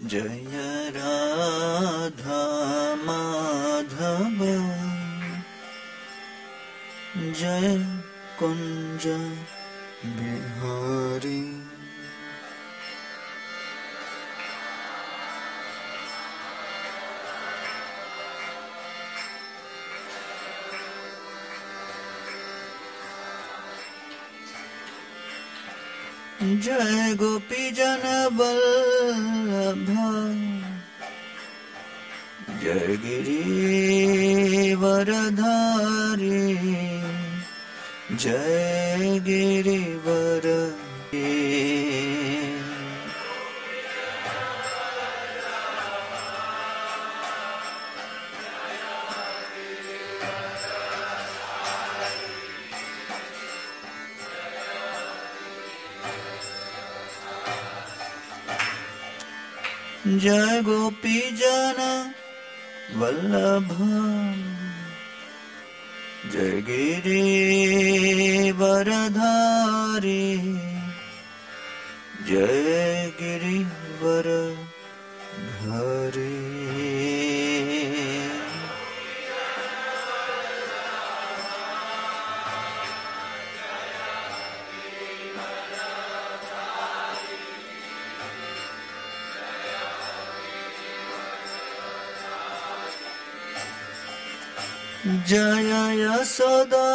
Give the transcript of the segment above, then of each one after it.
जय राधा माधव जय कुंज बिहारी। जय गोपी जन वल्लभ जय गिरिवरधारी जय गिरिवर। जय गोपी जन वल्लभ जय गिरिवरधारी जय गिरिवरधारी। जय यशोदा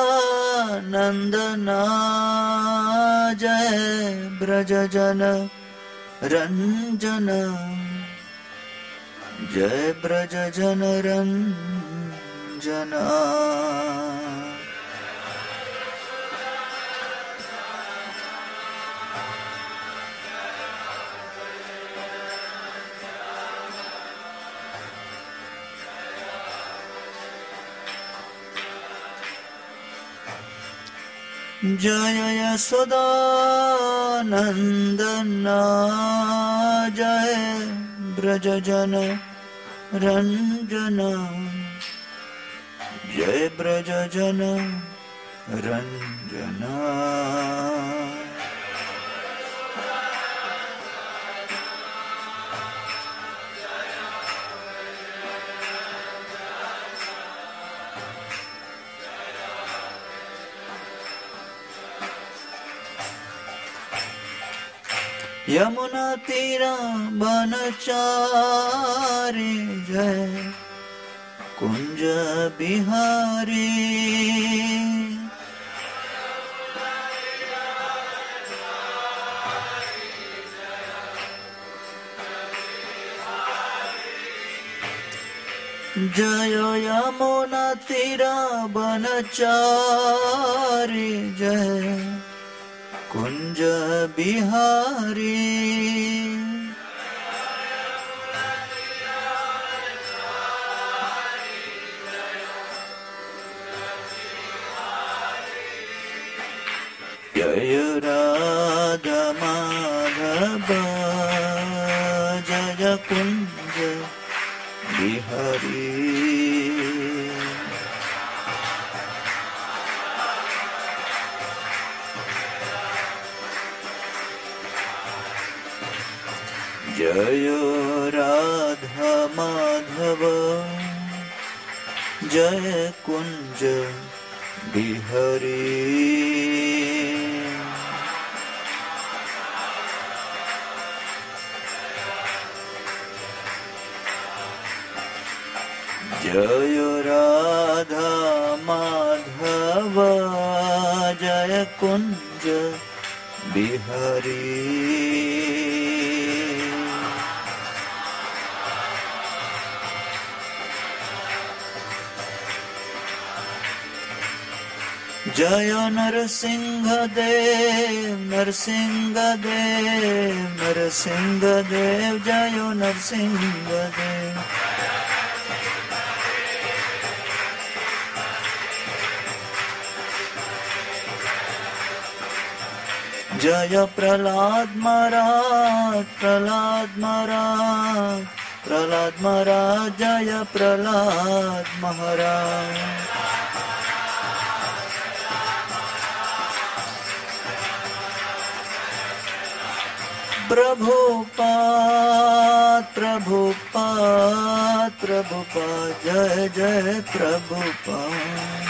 नंदना जय ब्रज जन रंजन जय ब्रज जन रंजना। जय यशोदा नंदना जय ब्रज जन रंजना जय ब्रज जन रंजना। यमुना तीरा बनचारी जय कुंज बिहारी जय यमुना तीरा बनचारी जय कुंज बिहारी। जय राधा माधव जय कुंज बिहारी। जय राधा माधव जय कुंज बिहारी। जय राधा माधव जय कुंज बिहारी। जय नरसिंह देव नरसिंह देव नरसिंह देव जय नरसिंह देव। जय प्रहलाद महाराज प्रहलाद महाराज प्रहलाद महाराज जय प्रहलाद महाराज। प्रभुपाद प्रभुपाद प्रभुपाद जय जय प्रभुपाद।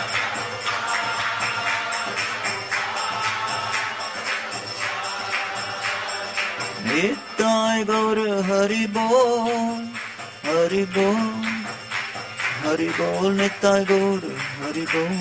निताय गौर हरि बोल हरि बोल हरि बोल निताय गौर हरि बोल।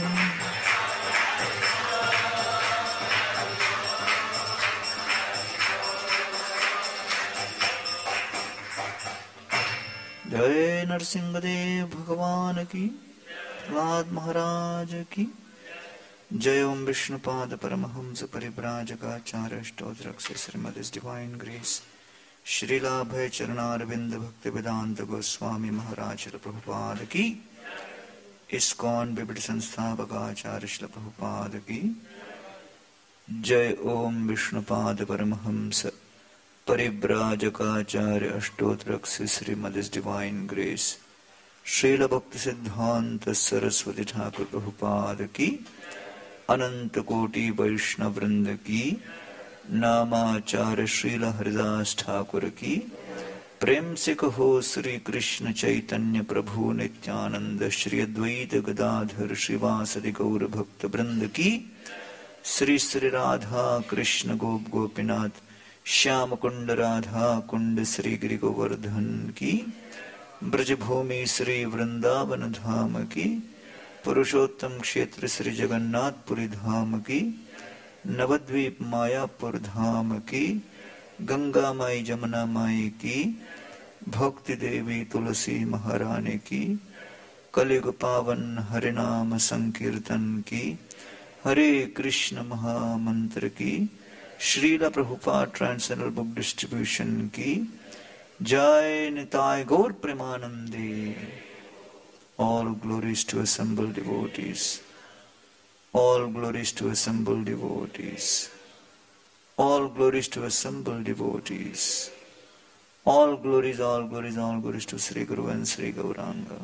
जय नरसिंहदेव भगवान की, प्रहलाद महाराज की जय। ओम विष्णुपाद परमहंस परिव्राजकाचार्य अष्टोत्तरक से श्रीमद डिवाइन ग्रेस श्रीला अभय चरणारविंद भक्ति वेदांत गोस्वामी महाराज प्रभुपाद की, इस्कॉन विविध संस्थापक आचार्य श्री प्रभुपाद की जय। ओम विष्णुपाद परमहंस परिव्राजकाचार्य अष्टोत्तरक से श्रीमद डिवाइन ग्रेस श्रील भक्ति सिद्धांत सरस्वती ठाकुर प्रभुपाद की, अनंत कोटि वैष्णव वृंद की, नामाचार्य श्रील हरिदास ठाकुर की, प्रेम से कहो श्री कृष्ण चैतन्य प्रभु नित्यानंद श्री अद्वैत गदाधर श्रीवासदि गौर भक्त वृंद की, श्री श्री राधा कृष्ण गोप गोपीनाथ श्याम कुंड राधा कुंड श्री गिरि गोवर्धन की, ब्रजभूमि श्री वृंदावन धाम की, पुरुषोत्तम क्षेत्र श्री जगन्नाथपुरी धाम की, नवद्वीप मायापुर धाम की, गंगा माई जमुना माई की, भक्ति देवी तुलसी महारानी की, कलियुग पावन हरिनाम संकीर्तन की, हरे कृष्ण महामंत्र की, Srila Prabhupada transcendental book distribution की जय। निताय गौर प्रेमानंदे। All glories to assembled devotees. All glories to assembled devotees. All glories to assembled devotees. All glories to Sri Guru and Sri Gauranga.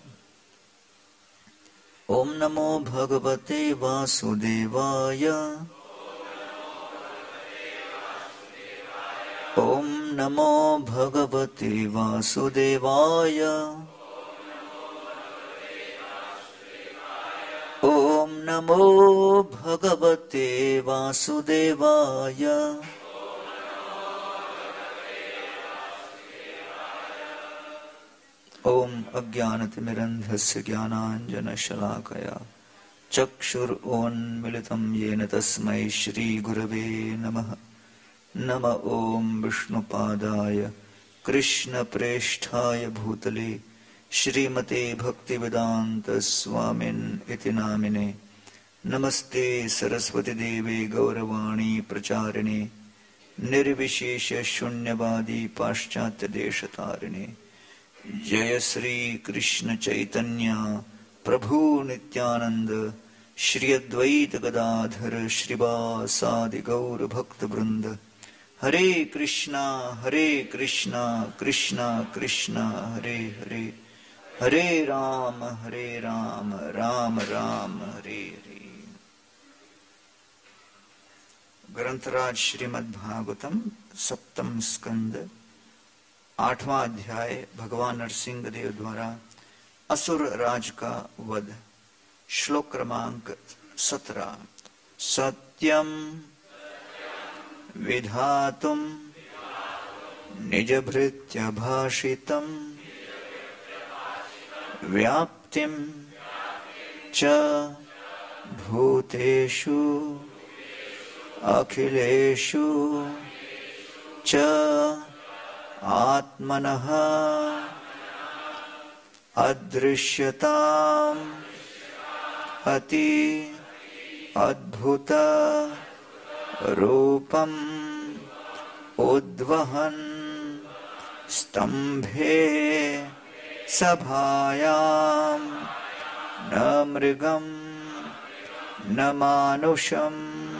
Om Namo Bhagavate Vasudevaya. Om Namo Bhagavate Vasudevaya. Om Namo Bhagavate Vasudevaya. Om Ajnanatimirandhasya Jnananjana Shalakaya Chakshurunmilitam Yena Tasmai Shri Gurave Namaha. Nama Om Vishnupadaya Krishna Preshthaya Bhutale श्रीमते भक्तिवेदांत स्वामिन इति नामिने। नमस्ते सरस्वती देवे गौरवाणी प्रचारिणे निर्विशेष शून्यवादी पाश्चात्य देशतारिणे। जय श्री कृष्ण चैतन्य प्रभु नित्यानंद श्री अद्वैत गदाधर श्रीवासादि गौर भक्त वृंद। हरे कृष्णा कृष्णा कृष्णा हरे हरे, हरे राम राम राम हरे हरे। ग्रंथराज श्रीमद् भागवतम सप्तम स्कंद 8वां अध्याय भगवान नरसिंह देव द्वारा असुर राज का वध। श्लोक क्रमांक 17। सत्यम विधातुम निजभृत्य भाषितम व्याप्तिम च भूतेषु अखिलेषु च आत्मनः अदृश्यताम् अति अद्भुत रूपम उद्वहन् स्तंभे सभायां न मृगं न मानुषं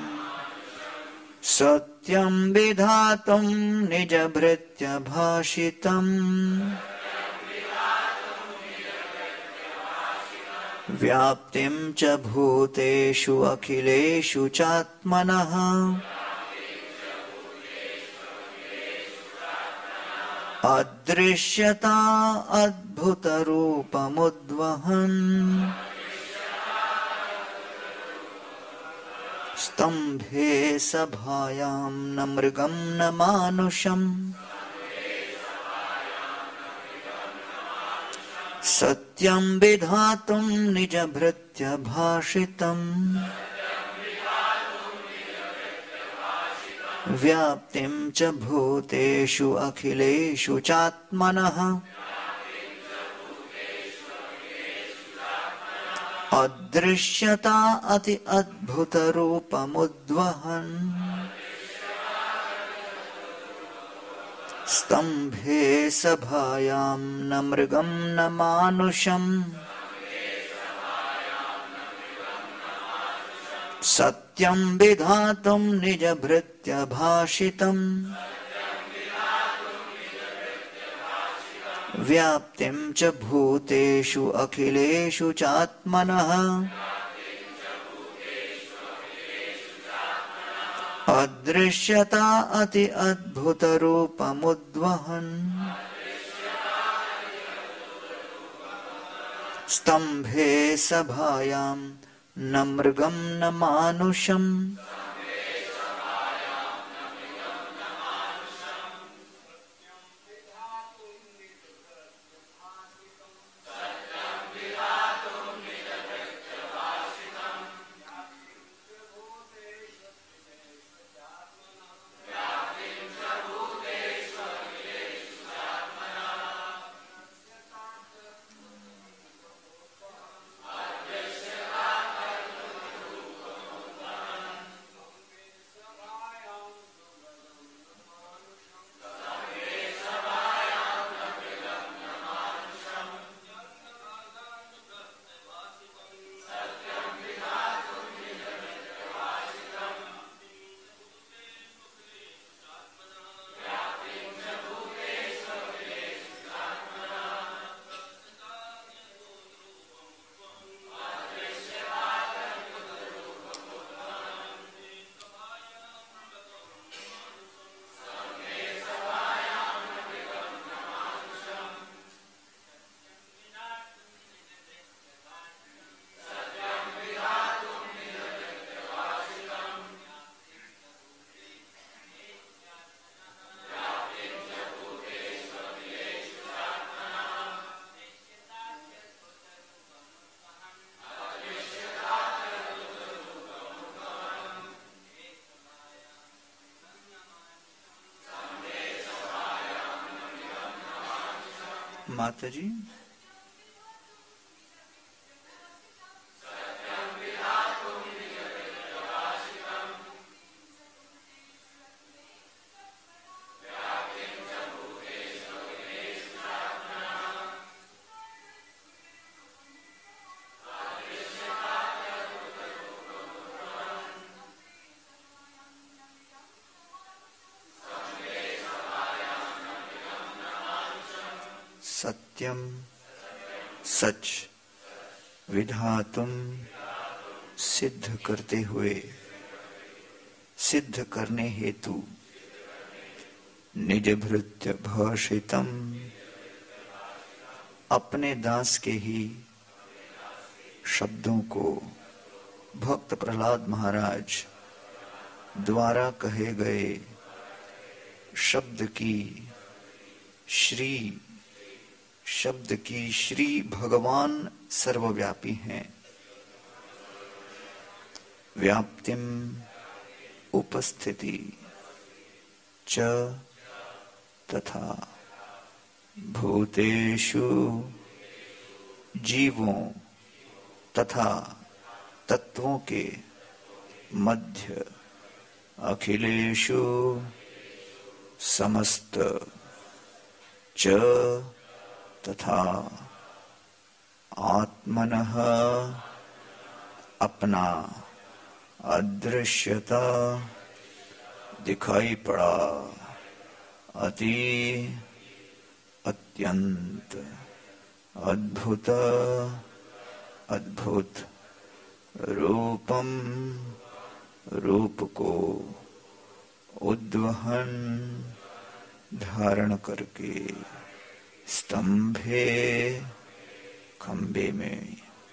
सत्यं विधातुं निजभृत्य भाषितम् व्याप्तिं च भूतेषु अखिलेषु चात्मनः अदृश्यता अद्भुत रूपमुद्वहन् स्तंभे सभायां न मृगं न मानुषम् सत्यं विधातुं निजभृत्य भाषितम् व्याप्तिं च भूतेषु अखिलेषु चात्मनः अदृश्यता अति अद्भुत रूपमुद्वहन् स्तंभे सभायां न मृगं न मानुषम् सत्यं विधातुं निजभृत्य भाषितम् व्याप्तिं च भूतेषु अखिलेषु चात्मनः अदृश्यता अति अद्भुत रूपमुद्वहन् स्तंभे सभायां न मृगं न मानुषम् माता जी सत्यम सच विधातुम सिद्ध करते हुए सिद्ध करने हेतु निज भृत्य भाषितम अपने दास के ही शब्दों को भक्त प्रहलाद महाराज द्वारा कहे गए शब्द की श्री भगवान सर्वव्यापी हैं। व्याप्तिम उपस्थिति च तथा भूतेषु जीवों तथा तत्वों के मध्य अखिलेषु समस्त च तथा आत्मनः अपना अदृश्यता दिखाई पड़ा अति अत्यंत अद्भुत अद्भुत रूपम रूप को उद्वहन धारण करके स्तंभे खंबे में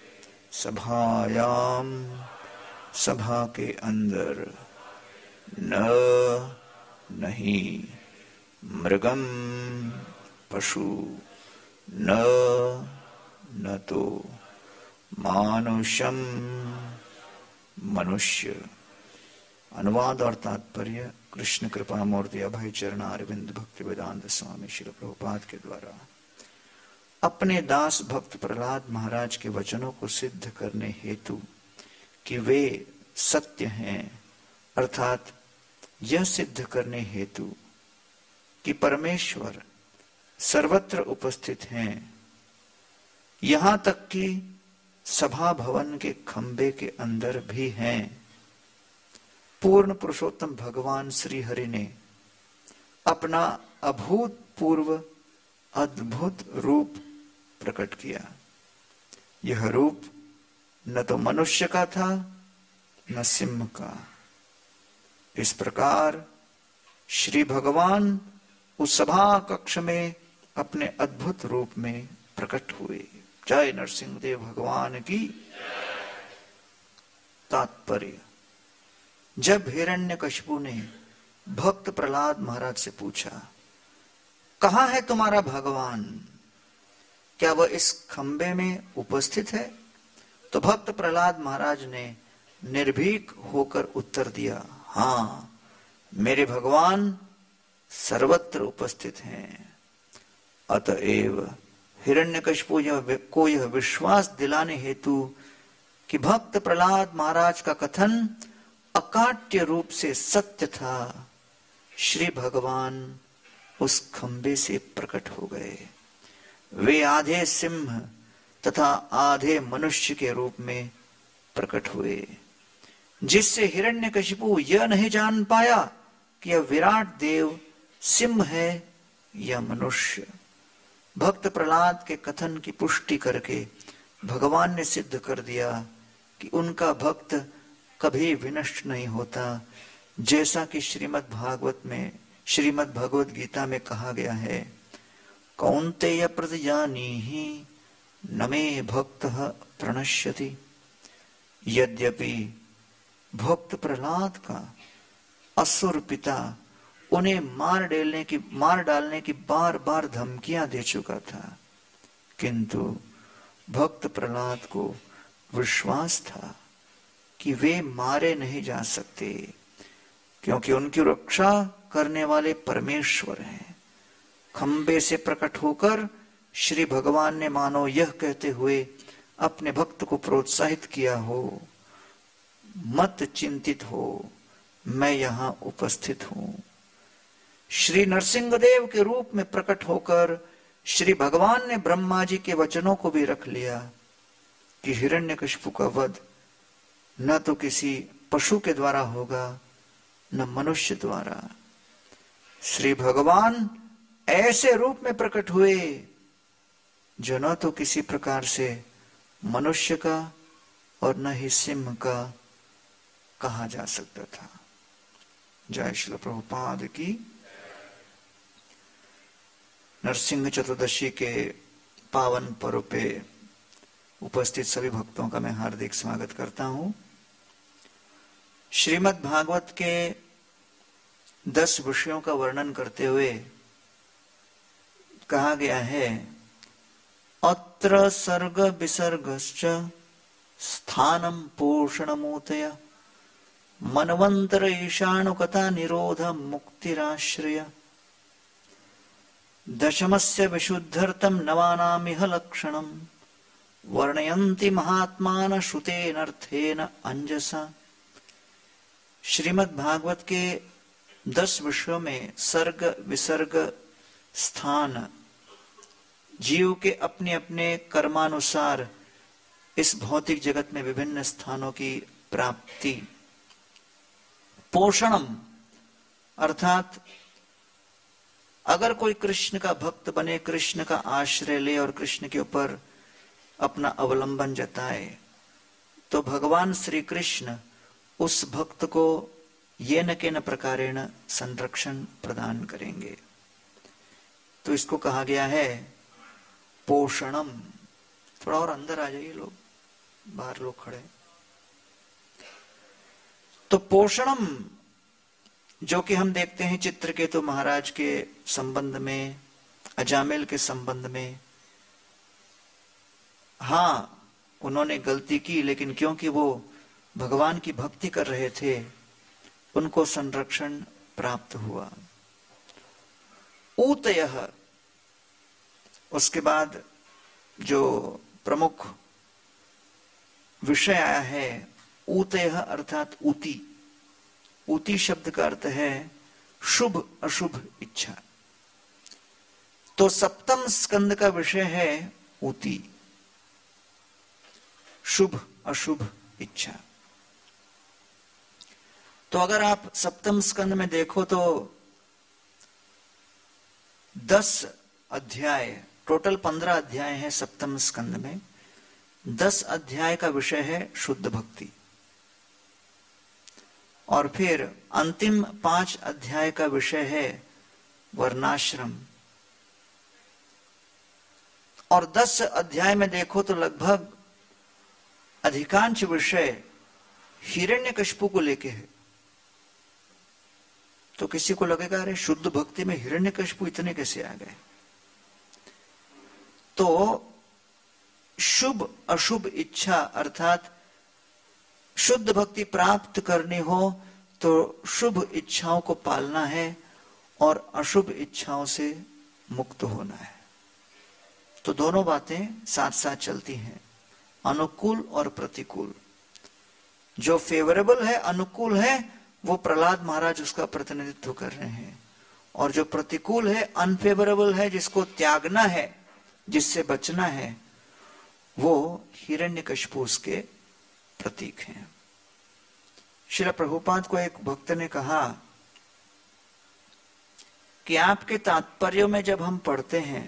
सभायाम सभा के अंदर न नहीं मृगम पशु न तो मानुषम मनुष्य। अनुवाद और तात्पर्य कृष्ण कृपा मूर्ति अभय चरण अरविंद भक्ति वेदांत स्वामी श्री प्रभुपाद के द्वारा अपने दास भक्त प्रहलाद महाराज के वचनों को सिद्ध करने हेतु कि वे सत्य हैं, अर्थात यह सिद्ध करने हेतु कि परमेश्वर सर्वत्र उपस्थित हैं, यहां तक कि सभा भवन के खंबे के अंदर भी हैं, पूर्ण पुरुषोत्तम भगवान श्री हरि ने अपना अभूतपूर्व अद्भुत रूप प्रकट किया। यह रूप न तो मनुष्य का था न सिंह का। इस प्रकार श्री भगवान उस सभा कक्ष में अपने अद्भुत रूप में प्रकट हुए। जय नरसिंहदेव भगवान की। तात्पर्य, जब हिरण्यकशिपु ने भक्त प्रहलाद महाराज से पूछा, कहां है तुम्हारा भगवान, क्या वह इस खंबे में उपस्थित है, तो भक्त प्रहलाद महाराज ने निर्भीक होकर उत्तर दिया, हां, मेरे भगवान सर्वत्र उपस्थित हैं। अतएव हिरण्यकशिपु को यह विश्वास दिलाने हेतु कि भक्त प्रहलाद महाराज का कथन अकाट्य रूप से सत्य था, श्री भगवान उस खंबे से प्रकट हो गए। वे आधे सिंह तथा आधे मनुष्य के रूप में प्रकट हुए, जिससे हिरण्यकशिपु यह नहीं जान पाया कि यह विराट देव सिंह है या मनुष्य। भक्त प्रहलाद के कथन की पुष्टि करके भगवान ने सिद्ध कर दिया कि उनका भक्त कभी विनष्ट नहीं होता, जैसा कि श्रीमद् भगवत गीता में कहा गया है, कौन्तेय प्रजानीहि न मे भक्तः प्रणश्यति। यद्यपि भक्त प्रहलाद का असुर पिता उन्हें मार डालने की बार बार धमकियां दे चुका था, किंतु भक्त प्रहलाद को विश्वास था कि वे मारे नहीं जा सकते, क्योंकि उनकी रक्षा करने वाले परमेश्वर हैं। खंबे से प्रकट होकर श्री भगवान ने मानो यह कहते हुए अपने भक्त को प्रोत्साहित किया हो, मत चिंतित हो, मैं यहां उपस्थित हूं। श्री नरसिंहदेव के रूप में प्रकट होकर श्री भगवान ने ब्रह्मा जी के वचनों को भी रख लिया कि हिरण्यकशिपु का वध न तो किसी पशु के द्वारा होगा न मनुष्य द्वारा। श्री भगवान ऐसे रूप में प्रकट हुए जो न तो किसी प्रकार से मनुष्य का और न ही सिंह का कहा जा सकता था। जय श्री प्रभुपाद की। नरसिंह चतुर्दशी के पावन पर्व पे उपस्थित सभी भक्तों का मैं हार्दिक स्वागत करता हूं। श्रीमद् भागवत के 10 विषयों का वर्णन करते हुए कहा गया है, अत्र सर्ग विसर्गश्च स्थानम पोषणमूतय मनवंतर ईशानुकता निरोध मुक्तिराश्रय दशमस्य विशुद्धर्थम नवानामिह लक्षणम वर्णयन्ति महात्मान श्रुतेनर्थेन अंजसा। श्रीमद् भागवत के 10 विषयों में सर्ग विसर्ग स्थान जीव के अपने अपने कर्मानुसार इस भौतिक जगत में विभिन्न स्थानों की प्राप्ति, पोषणम अर्थात अगर कोई कृष्ण का भक्त बने, कृष्ण का आश्रय ले और कृष्ण के ऊपर अपना अवलंबन जताए, तो भगवान श्री कृष्ण उस भक्त को येन केन प्रकारेण संरक्षण प्रदान करेंगे। तो इसको कहा गया है पोषणम। थोड़ा और अंदर आ जाइए लोग, बाहर लोग खड़े। तो पोषणम जो कि हम देखते हैं चित्रकेतु महाराज के संबंध में, अजामिल के संबंध में, हाँ उन्होंने गलती की, लेकिन क्योंकि वो भगवान की भक्ति कर रहे थे उनको संरक्षण प्राप्त हुआ। ऊतयः, उसके बाद जो प्रमुख विषय आया है ऊतयः अर्थात ऊती। ऊती शब्द का अर्थ है शुभ अशुभ इच्छा। तो सप्तम स्कंद का विषय है ऊती, शुभ अशुभ इच्छा। तो अगर आप सप्तम स्कंद में देखो तो 10 अध्याय, टोटल 15 अध्याय हैं सप्तम स्कंद में। 10 अध्याय का विषय है शुद्ध भक्ति, और फिर अंतिम 5 अध्याय का विषय है वर्णाश्रम। और 10 अध्याय में देखो तो लगभग अधिकांश विषय हिरण्यकशिपु को लेके है। तो किसी को लगेगा अरे शुद्ध भक्ति में हिरण्यकशिपु इतने कैसे आ गए? तो शुभ अशुभ इच्छा अर्थात शुद्ध भक्ति प्राप्त करनी हो तो शुभ इच्छाओं को पालना है और अशुभ इच्छाओं से मुक्त होना है। तो दोनों बातें साथ साथ चलती हैं, अनुकूल और प्रतिकूल। जो फेवरेबल है, अनुकूल है, वो प्रहलाद महाराज उसका प्रतिनिधित्व कर रहे हैं, और जो प्रतिकूल है, अनफेवरेबल है, जिसको त्यागना है, जिससे बचना है, वो हिरण्यकशिपु उसके प्रतीक हैं। श्रील प्रभुपाद को एक भक्त ने कहा कि आपके तात्पर्यों में जब हम पढ़ते हैं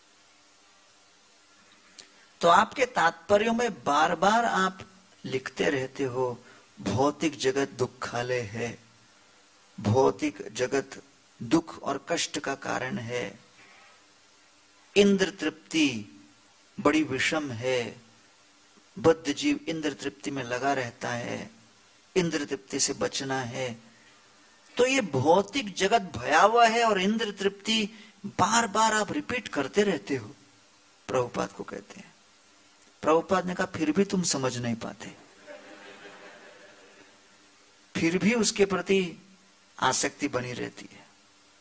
तो आपके तात्पर्यों में बार बार आप लिखते रहते हो भौतिक जगत दुखालय है, भौतिक जगत दुख और कष्ट का कारण है, इंद्र तृप्ति बड़ी विषम है, बद्ध जीव इंद्र तृप्ति में लगा रहता है, इंद्र तृप्ति से बचना है। तो ये भौतिक जगत भयावह है और इंद्र तृप्ति बार बार आप रिपीट करते रहते हो, प्रभुपाद को कहते हैं। प्रभुपाद ने कहा फिर भी तुम समझ नहीं पाते, फिर भी उसके प्रति आसक्ति बनी रहती है।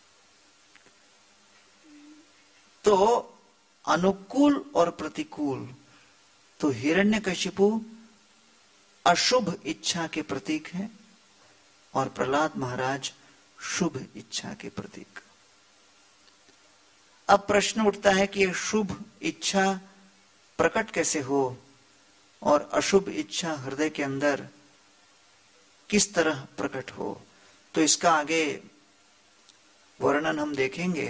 तो अनुकूल और प्रतिकूल, तो हिरण्यकशिपु अशुभ इच्छा के प्रतीक है और प्रहलाद महाराज शुभ इच्छा के प्रतीक। अब प्रश्न उठता है कि यह शुभ इच्छा प्रकट कैसे हो और अशुभ इच्छा हृदय के अंदर किस तरह प्रकट हो। तो इसका आगे वर्णन हम देखेंगे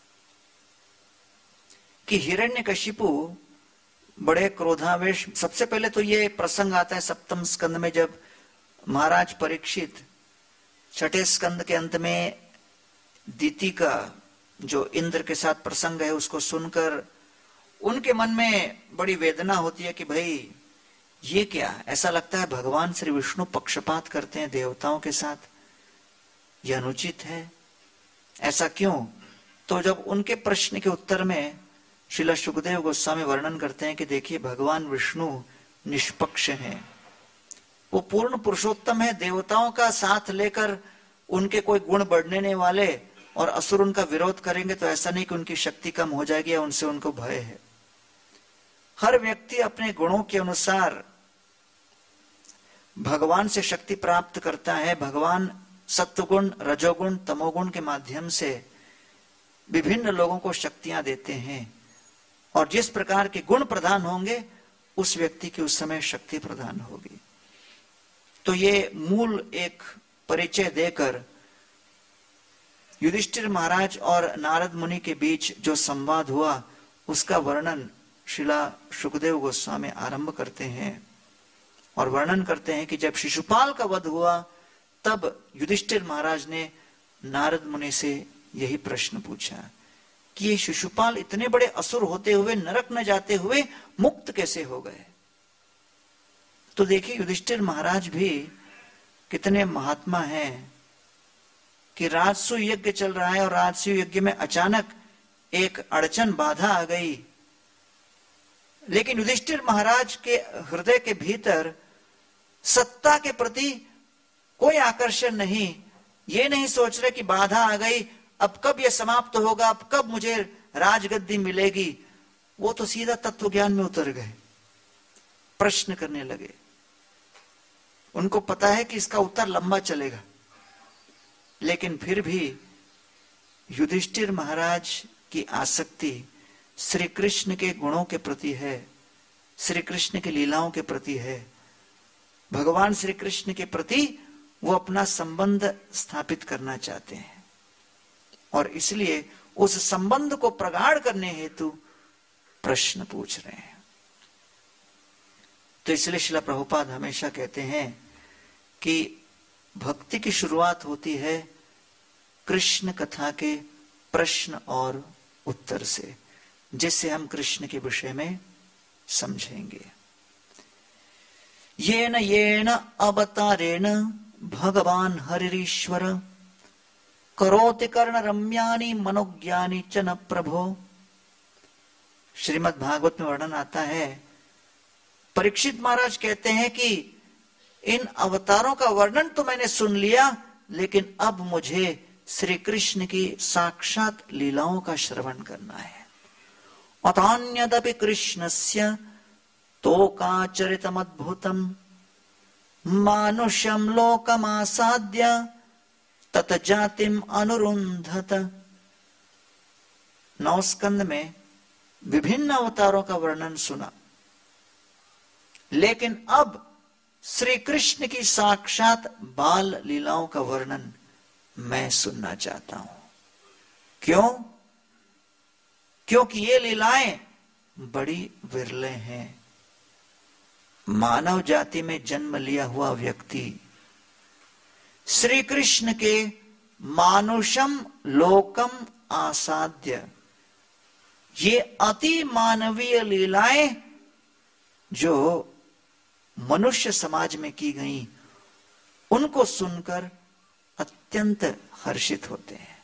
कि हिरण्यकशिपु बड़े क्रोधावेश। सबसे पहले तो ये प्रसंग आता है सप्तम स्कंद में, जब महाराज परीक्षित छठे स्कंद के अंत में दीति का जो इंद्र के साथ प्रसंग है उसको सुनकर उनके मन में बड़ी वेदना होती है कि भाई ये क्या, ऐसा लगता है भगवान श्री विष्णु पक्षपात करते हैं देवताओं के साथ, यह अनुचित है, ऐसा क्यों। तो जब उनके प्रश्न के उत्तर में श्रील सुखदेव गोस्वामी वर्णन करते हैं कि देखिए भगवान विष्णु निष्पक्ष हैं, वो पूर्ण पुरुषोत्तम है, देवताओं का साथ लेकर उनके कोई गुण बढ़ने वाले और असुर उनका विरोध करेंगे तो ऐसा नहीं कि उनकी शक्ति कम हो जाएगी या उनसे उनको भय है। हर व्यक्ति अपने गुणों के अनुसार भगवान से शक्ति प्राप्त करता है। भगवान सत्वगुण, रजोगुण, तमोगुण के माध्यम से विभिन्न लोगों को शक्तियां देते हैं और जिस प्रकार के गुण प्रदान होंगे उस व्यक्ति की उस समय शक्ति प्रदान होगी। तो ये मूल एक परिचय देकर युधिष्ठिर महाराज और नारद मुनि के बीच जो संवाद हुआ उसका वर्णन श्रीला सुखदेव गोस्वामी आरंभ करते हैं और वर्णन करते हैं कि जब शिशुपाल का वध हुआ तब युधिष्ठिर महाराज ने नारद मुनि से यही प्रश्न पूछा कि ये शिशुपाल इतने बड़े असुर होते हुए, नरक न जाते हुए मुक्त कैसे हो गए। तो देखिए युधिष्ठिर महाराज भी कितने महात्मा हैं कि राजसूय यज्ञ चल रहा है और राजसूय यज्ञ में अचानक एक अड़चन बाधा आ गई, लेकिन युधिष्ठिर महाराज के हृदय के भीतर सत्ता के प्रति कोई आकर्षण नहीं। ये नहीं सोच रहे कि बाधा आ गई, अब कब यह समाप्त होगा, अब कब मुझे राजगद्दी मिलेगी। वो तो सीधा तत्व ज्ञान में उतर गए, प्रश्न करने लगे। उनको पता है कि इसका उत्तर लंबा चलेगा, लेकिन फिर भी युधिष्ठिर महाराज की आसक्ति श्री कृष्ण के गुणों के प्रति है, श्री कृष्ण की लीलाओं के प्रति है। भगवान श्री कृष्ण के प्रति वो अपना संबंध स्थापित करना चाहते हैं और इसलिए उस संबंध को प्रगाढ़ करने हेतु प्रश्न पूछ रहे हैं। तो इसलिए श्रील प्रभुपाद हमेशा कहते हैं कि भक्ति की शुरुआत होती है कृष्ण कथा के प्रश्न और उत्तर से, जिससे हम कृष्ण के विषय में समझेंगे। येन येन अवतारेण भगवान हरिरीश्वर करोति कर्ण रम्यानि मनोज्ञानि च न प्रभो। श्रीमद् भागवत में वर्णन आता है, परीक्षित महाराज कहते हैं कि इन अवतारों का वर्णन तो मैंने सुन लिया, लेकिन अब मुझे श्री कृष्ण की साक्षात लीलाओं का श्रवण करना है। अतान्यदपि कृष्णस्य तोकाचरितमद्भुतम् मानुष्यं लोकमासाद्य तत जातिम अनुरुन्धत। नौ स्कंद में विभिन्न अवतारों का वर्णन सुना, लेकिन अब श्री कृष्ण की साक्षात बाल लीलाओं का वर्णन मैं सुनना चाहता हूं। क्यों? क्योंकि ये लीलाएं बड़ी विरले हैं। मानव जाति में जन्म लिया हुआ व्यक्ति श्री कृष्ण के मानुषम लोकम आसाद्य, ये अति मानवीय लीलाएं जो मनुष्य समाज में की गई, उनको सुनकर अत्यंत हर्षित होते हैं।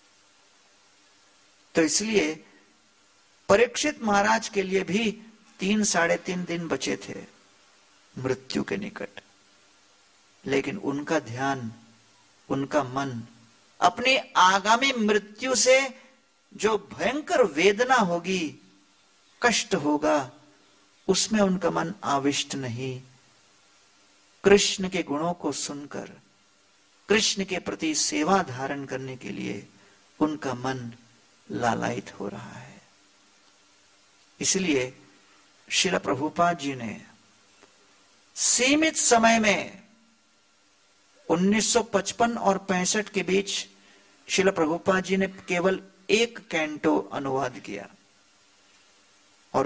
तो इसलिए परीक्षित महाराज के लिए भी 3-3.5 दिन बचे थे मृत्यु के निकट, लेकिन उनका ध्यान, उनका मन अपनी आगामी मृत्यु से जो भयंकर वेदना होगी, कष्ट होगा, उसमें उनका मन आविष्ट नहीं। कृष्ण के गुणों को सुनकर कृष्ण के प्रति सेवा धारण करने के लिए उनका मन लालायित हो रहा है। इसलिए श्रील प्रभुपाद जी ने सीमित समय में 1955 और 65 के बीच श्रील प्रभुपाद जी ने केवल 1 कैंटो अनुवाद किया और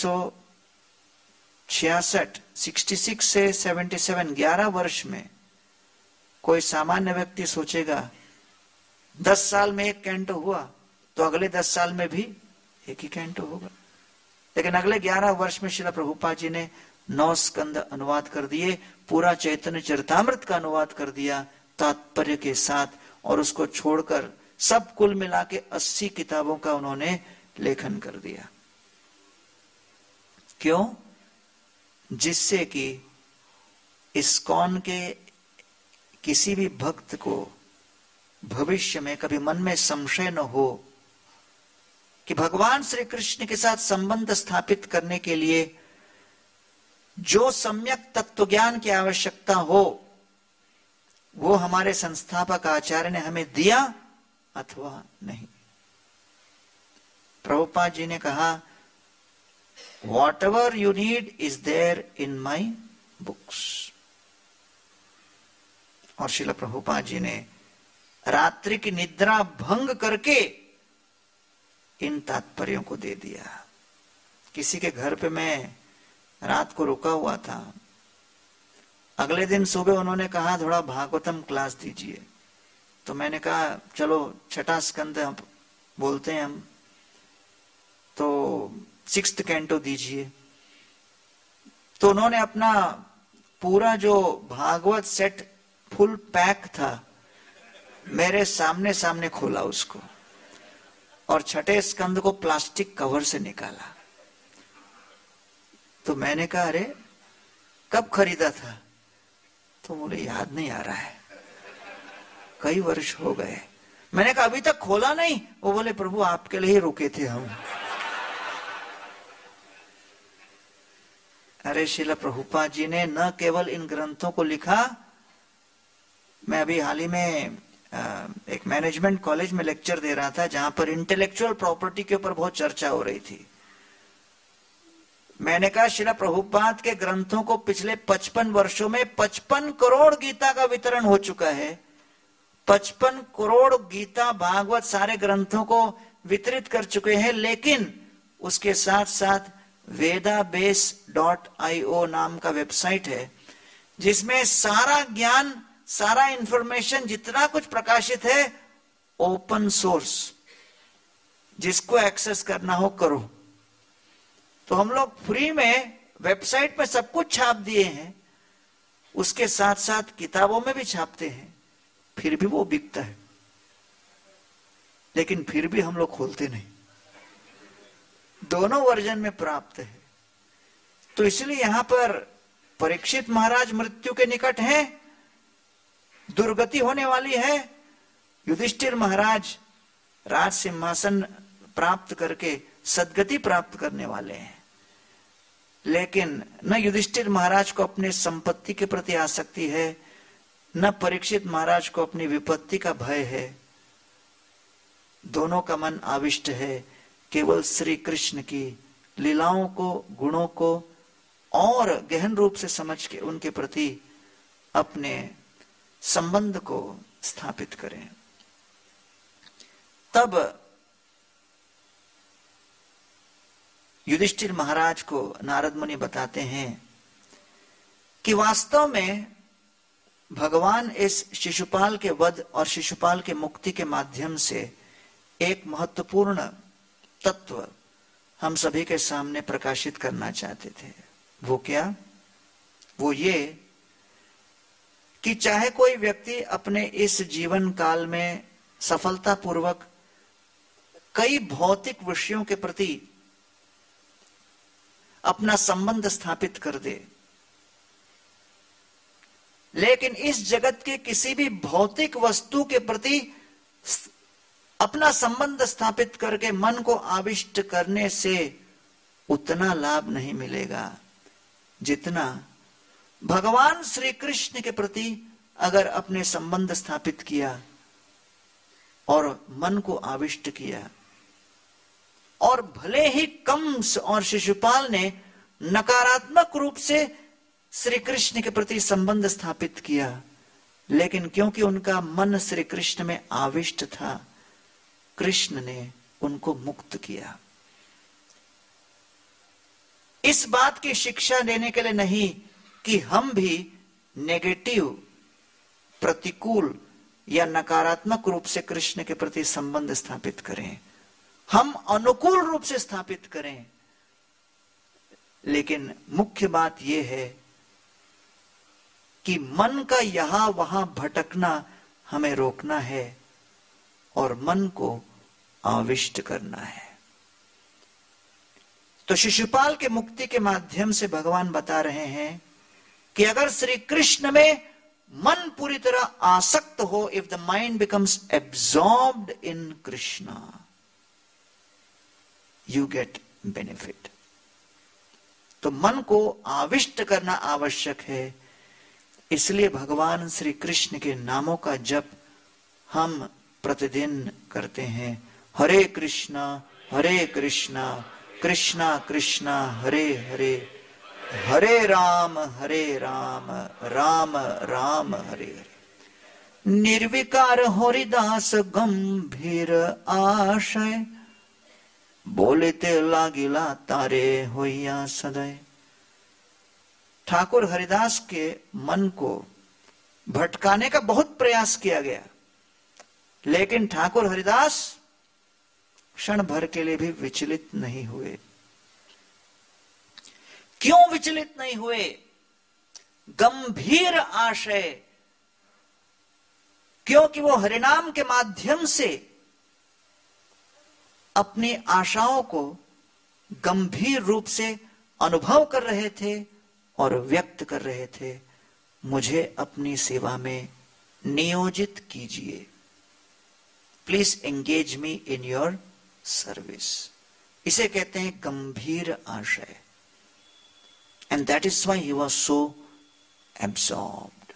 66 से 77 11 वर्ष में कोई सामान्य व्यक्ति सोचेगा 10 साल में 1 कैंटो हुआ तो अगले 10 साल में भी 1 ही कैंटो होगा, लेकिन अगले 11 वर्ष में श्रील प्रभुपाद जी ने 9 स्कंद अनुवाद कर दिए, पूरा चैतन्य चरितामृत का अनुवाद कर दिया तात्पर्य के साथ, और उसको छोड़कर सब कुल मिला के 80 किताबों का उन्होंने लेखन कर दिया। क्यों? जिससे कि इस्कॉन के किसी भी भक्त को भविष्य में कभी मन में संशय न हो कि भगवान श्री कृष्ण के साथ संबंध स्थापित करने के लिए जो सम्यक तत्व ज्ञान की आवश्यकता हो वो हमारे संस्थापक आचार्य ने हमें दिया अथवा नहीं। प्रभुपाद जी ने कहा, whatever you need is there in my books। और श्रील प्रभुपाद जी ने रात्रि की निद्रा भंग करके इन तात्पर्यों को दे दिया। किसी के घर पे मैं रात को रुका हुआ था, अगले दिन सुबह उन्होंने कहा थोड़ा भागवतम क्लास दीजिए, तो मैंने कहा चलो 6ठा स्कंद बोलते हैं हम। तो 6th कैंटो दीजिए। तो उन्होंने अपना पूरा जो भागवत सेट फुल पैक था मेरे सामने सामने खोला उसको, और 6ठे स्कंद को प्लास्टिक कवर से निकाला। तो मैंने कहा, अरे कब खरीदा था? तो मुझे याद नहीं आ रहा है, कई वर्ष हो गए। मैंने कहा अभी तक खोला नहीं? वो बोले प्रभु आपके लिए ही रुके थे हम। अरे श्रील प्रभुपाद जी ने न केवल इन ग्रंथों को लिखा, मैं अभी हाल ही में एक मैनेजमेंट कॉलेज में लेक्चर दे रहा था जहां पर इंटेलेक्चुअल प्रॉपर्टी के ऊपर बहुत चर्चा हो रही थी। मैंने कहा श्रील प्रभुपाद के ग्रंथों को पिछले 55 वर्षों में 55 करोड़ गीता का वितरण हो चुका है। 55 करोड़ गीता भागवत सारे ग्रंथों को वितरित कर चुके हैं, लेकिन उसके साथ साथ vedabase.io नाम का वेबसाइट है जिसमें सारा ज्ञान, सारा इंफॉर्मेशन, जितना कुछ प्रकाशित है ओपन सोर्स, जिसको एक्सेस करना हो करो। तो हम लोग फ्री में वेबसाइट में सब कुछ छाप दिए हैं, उसके साथ साथ किताबों में भी छापते हैं, फिर भी वो बिकता है, लेकिन फिर भी हम लोग खोलते नहीं। दोनों वर्जन में प्राप्त है। तो इसलिए यहां पर परीक्षित महाराज मृत्यु के निकट हैं, दुर्गति होने वाली है। युधिष्ठिर महाराज राज सिंहासन प्राप्त करके सद्गति प्राप्त करने वाले हैं, लेकिन न युधिष्ठिर महाराज को अपने संपत्ति के प्रति आसक्ति है, न परीक्षित महाराज को अपनी विपत्ति का भय है। दोनों का मन आविष्ट है केवल श्री कृष्ण की लीलाओं को, गुणों को और गहन रूप से समझ के उनके प्रति अपने संबंध को स्थापित करें। तब युधिष्ठिर महाराज को नारद मुनि बताते हैं कि वास्तव में भगवान इस शिशुपाल के वध और शिशुपाल के मुक्ति के माध्यम से एक महत्वपूर्ण तत्व हम सभी के सामने प्रकाशित करना चाहते थे। वो क्या? वो ये कि चाहे कोई व्यक्ति अपने इस जीवन काल में सफलतापूर्वक कई भौतिक विषयों के प्रति अपना संबंध स्थापित कर दे, लेकिन इस जगत के किसी भी भौतिक वस्तु के प्रति अपना संबंध स्थापित करके मन को आविष्ट करने से उतना लाभ नहीं मिलेगा जितना भगवान श्री कृष्ण के प्रति अगर अपने संबंध स्थापित किया और मन को आविष्ट किया। और भले ही कंस और शिशुपाल ने नकारात्मक रूप से श्री कृष्ण के प्रति संबंध स्थापित किया, लेकिन क्योंकि उनका मन श्री कृष्ण में आविष्ट था, कृष्ण ने उनको मुक्त किया। इस बात की शिक्षा देने के लिए नहीं कि हम भी नेगेटिव, प्रतिकूल या नकारात्मक रूप से कृष्ण के प्रति संबंध स्थापित करें, हम अनुकूल रूप से स्थापित करें। लेकिन मुख्य बात यह है कि मन का यहां वहां भटकना हमें रोकना है और मन को आविष्ट करना है। तो शिशुपाल के मुक्ति के माध्यम से भगवान बता रहे हैं कि अगर श्री कृष्ण में मन पूरी तरह आसक्त हो, if the mind becomes absorbed in Krishna, you get benefit. तो मन को आविष्ट करना आवश्यक है। इसलिए भगवान श्री कृष्ण के नामों का जप हम प्रतिदिन करते हैं। हरे कृष्णा कृष्णा कृष्णा हरे हरे, हरे राम राम राम हरे हरे। निर्विकार हरिदास गंभीर आशय, बोलेते लागिला तारे होइया सदय। ठाकुर हरिदास के मन को भटकाने का बहुत प्रयास किया गया, लेकिन ठाकुर हरिदास क्षण भर के लिए भी विचलित नहीं हुए। क्यों विचलित नहीं हुए? गंभीर आशय, क्योंकि वो हरिनाम के माध्यम से अपनी आशाओं को गंभीर रूप से अनुभव कर रहे थे और व्यक्त कर रहे थे। मुझे अपनी सेवा में नियोजित कीजिए, please engage me in your service. इसे कहते हैं गंभीर आशय। And that is why he was so absorbed.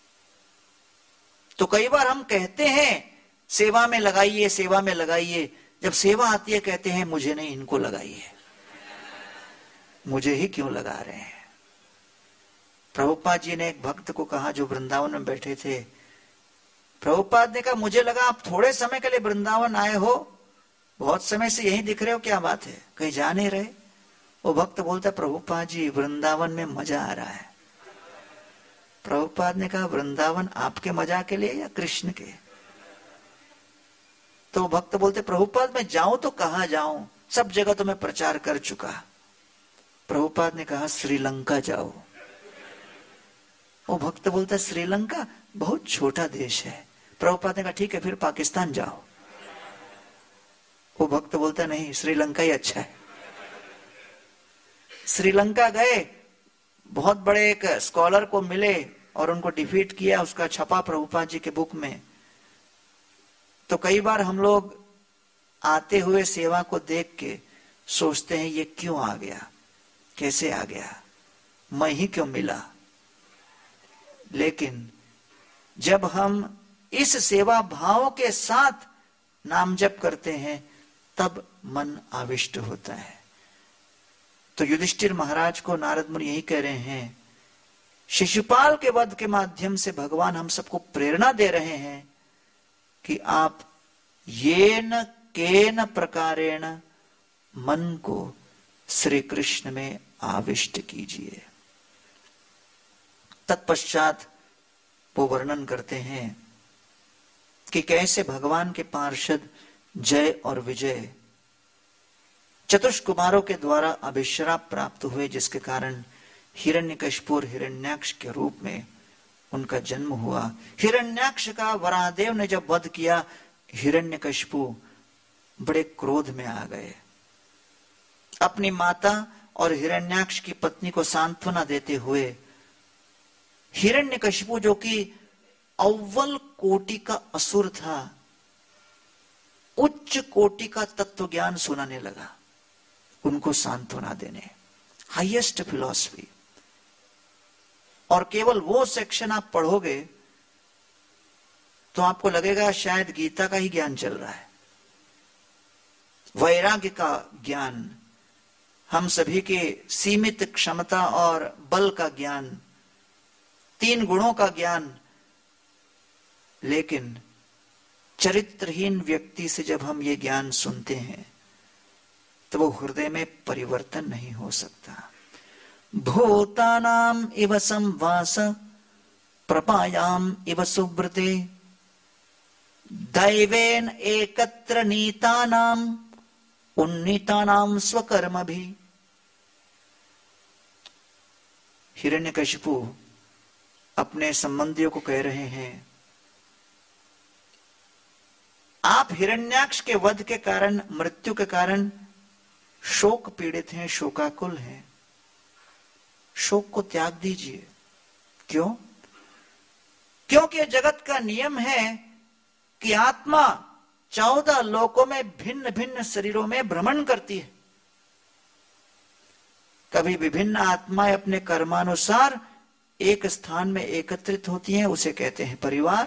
तो कई बार हम कहते हैं सेवा में लगाइए, सेवा में लगाइए, जब सेवा आती है कहते हैं मुझे नहीं, इनको लगाइए, मुझे ही क्यों लगा रहे हैं। प्रभुपाद जी ने एक भक्त को कहा जो वृंदावन में बैठे थे, प्रभुपाद ने कहा मुझे लगा आप थोड़े समय के लिए वृंदावन आए हो, बहुत समय से यहीं दिख रहे हो, क्या बात है, कहीं जा नहीं रहे? वो भक्त बोलता प्रभुपाद जी वृंदावन में मजा आ रहा है। प्रभुपाद ने कहा वृंदावन आपके मजा के लिए या कृष्ण के? तो भक्त बोलते प्रभुपाद मैं जाऊं तो कहां जाऊं, सब जगह तो मैं प्रचार कर चुका। प्रभुपाद ने कहा श्रीलंका जाओ। वो भक्त बोलता श्रीलंका बहुत छोटा देश है। प्रभुपाद ने कहा ठीक है फिर पाकिस्तान जाओ। वो भक्त बोलता नहीं, श्रीलंका ही अच्छा है। श्रीलंका गए, बहुत बड़े एक स्कॉलर को मिले और उनको डिफीट किया, उसका छपा प्रभुपाद जी के बुक में। तो कई बार हम लोग आते हुए सेवा को देख के सोचते हैं ये क्यों आ गया, कैसे आ गया, मैं ही क्यों मिला। लेकिन जब हम इस सेवा भाव के साथ नाम जप करते हैं तब मन आविष्ट होता है। तो युधिष्ठिर महाराज को नारद मुनि यही कह रहे हैं, शिशुपाल के वध के माध्यम से भगवान हम सबको प्रेरणा दे रहे हैं कि आप येन केन प्रकारेण मन को श्री कृष्ण में आविष्ट कीजिए। तत्पश्चात वो वर्णन करते हैं कि कैसे भगवान के पार्षद जय और विजय चतुष्कुमारों के द्वारा अभिश्राप प्राप्त हुए, जिसके कारण हिरण्यकशिपु और हिरण्याक्ष के रूप में उनका जन्म हुआ। हिरण्याक्ष का वराहदेव ने जब वध किया, हिरण्यकशिपु बड़े क्रोध में आ गए। अपनी माता और हिरण्याक्ष की पत्नी को सांत्वना देते हुए हिरण्यकशिपु जो कि अव्वल कोटि का असुर था, उच्च कोटि का तत्व ज्ञान सुनाने लगा, उनको सांत्वना देने, हाईएस्ट फिलॉसफी। और केवल वो सेक्शन आप पढ़ोगे तो आपको लगेगा शायद गीता का ही ज्ञान चल रहा है। वैराग्य का ज्ञान, हम सभी के सीमित क्षमता और बल का ज्ञान, 3 गुणों का ज्ञान। लेकिन चरित्रहीन व्यक्ति से जब हम ये ज्ञान सुनते हैं तो वो हृदय में परिवर्तन नहीं हो सकता। भूतानाम इव संवास प्रपायाम इव सुब्रते दैवेन एकत्र नीतानाम उन्नीतानाम स्वकर्म भी। हिरण्यकशिपु अपने संबंधियों को कह रहे हैं, आप हिरण्याक्ष के वध के कारण, मृत्यु के कारण शोक पीड़ित हैं, शोकाकुल हैं, शोक को त्याग दीजिए। क्यों? क्योंकि जगत का नियम है कि आत्मा 14 लोकों में भिन्न भिन्न शरीरों में भ्रमण करती है। कभी विभिन्न आत्माएं अपने कर्मानुसार एक स्थान में एकत्रित होती हैं, उसे कहते हैं परिवार।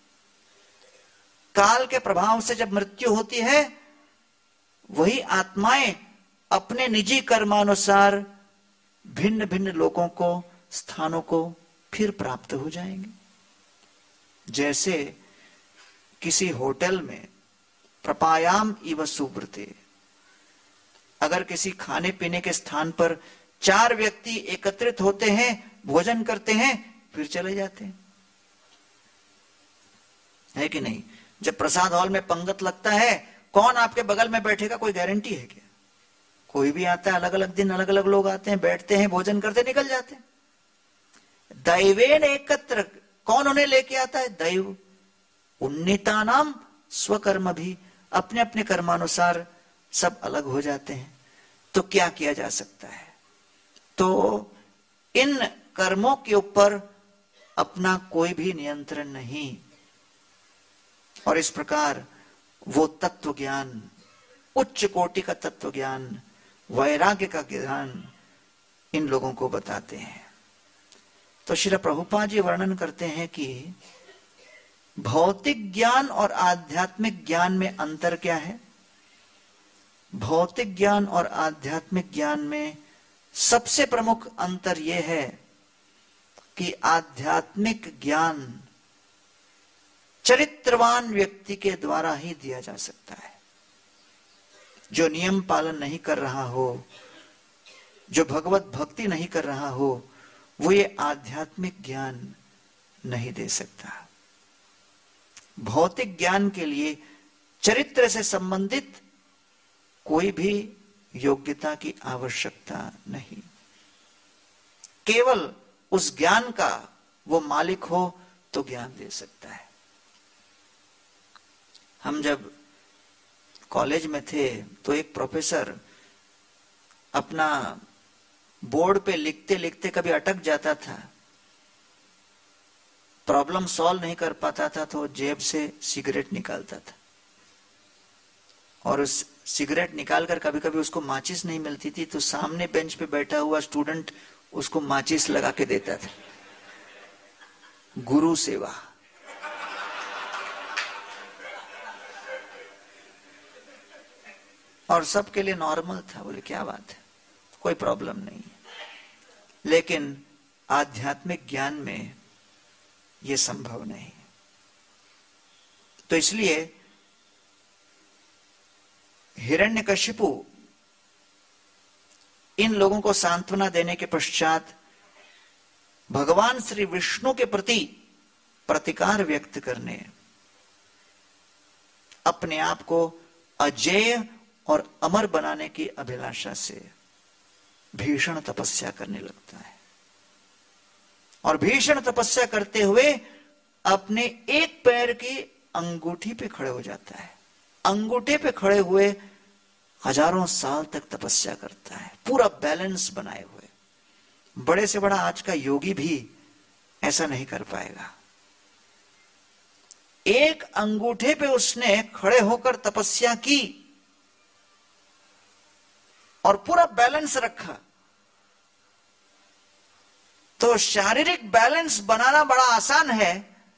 काल के प्रभाव से जब मृत्यु होती है, वही आत्माएं अपने निजी कर्मानुसार भिन्न भिन्न लोकों को, स्थानों को फिर प्राप्त हो जाएंगे। जैसे किसी होटल में प्रपायाम इव सुब्रते, अगर किसी खाने पीने के स्थान पर 4 व्यक्ति एकत्रित होते हैं, भोजन करते हैं, फिर चले जाते हैं, है कि नहीं? जब प्रसाद हॉल में पंगत लगता है कौन आपके बगल में बैठेगा कोई गारंटी है क्या? कोई भी आता है, अलग अलग दिन अलग अलग लोग आते हैं, बैठते हैं, भोजन करते निकल जाते हैं। दैवेन एकत्र, कौन उन्हें लेके आता है? दैव। उन्नीता नाम स्वकर्म भी, अपने अपने कर्मानुसार सब अलग हो जाते हैं। तो क्या किया जा सकता है? तो इन कर्मों के ऊपर अपना कोई भी नियंत्रण नहीं। और इस प्रकार वो तत्व ज्ञान, उच्च कोटि का तत्व ज्ञान, वैराग्य का ज्ञान इन लोगों को बताते हैं। तो श्री प्रभुपाद जी वर्णन करते हैं कि भौतिक ज्ञान और आध्यात्मिक ज्ञान में अंतर क्या है। भौतिक ज्ञान और आध्यात्मिक ज्ञान में सबसे प्रमुख अंतर यह है कि आध्यात्मिक ज्ञान चरित्रवान व्यक्ति के द्वारा ही दिया जा सकता है। जो नियम पालन नहीं कर रहा हो, जो भगवत भक्ति नहीं कर रहा हो, वो ये आध्यात्मिक ज्ञान नहीं दे सकता। भौतिक ज्ञान के लिए चरित्र से संबंधित कोई भी योग्यता की आवश्यकता नहीं। केवल उस ज्ञान का वो मालिक हो तो ज्ञान दे सकता है। हम जब कॉलेज में थे तो एक प्रोफेसर अपना बोर्ड पे लिखते लिखते कभी अटक जाता था, प्रॉब्लम सॉल्व नहीं कर पाता था, तो जेब से सिगरेट निकालता था और उस सिगरेट निकालकर कभी कभी उसको माचिस नहीं मिलती थी तो सामने बेंच पे बैठा हुआ स्टूडेंट उसको माचिस लगा के देता था। गुरु सेवा। और सबके लिए नॉर्मल था, बोले क्या बात है, कोई प्रॉब्लम नहीं है। लेकिन आध्यात्मिक ज्ञान में यह संभव नहीं। तो इसलिए हिरण्यकशिपु इन लोगों को सांत्वना देने के पश्चात भगवान श्री विष्णु के प्रति प्रतिकार व्यक्त करने, अपने आप को अजेय और अमर बनाने की अभिलाषा से भीषण तपस्या करने लगता है। और भीषण तपस्या करते हुए अपने एक पैर की अंगूठी पे खड़े हो जाता है। अंगूठे पे खड़े हुए हजारों साल तक तपस्या करता है, पूरा बैलेंस बनाए हुए। बड़े से बड़ा आज का योगी भी ऐसा नहीं कर पाएगा। एक अंगूठे पे उसने खड़े होकर तपस्या की और पूरा बैलेंस रखा। तो शारीरिक बैलेंस बनाना बड़ा आसान है,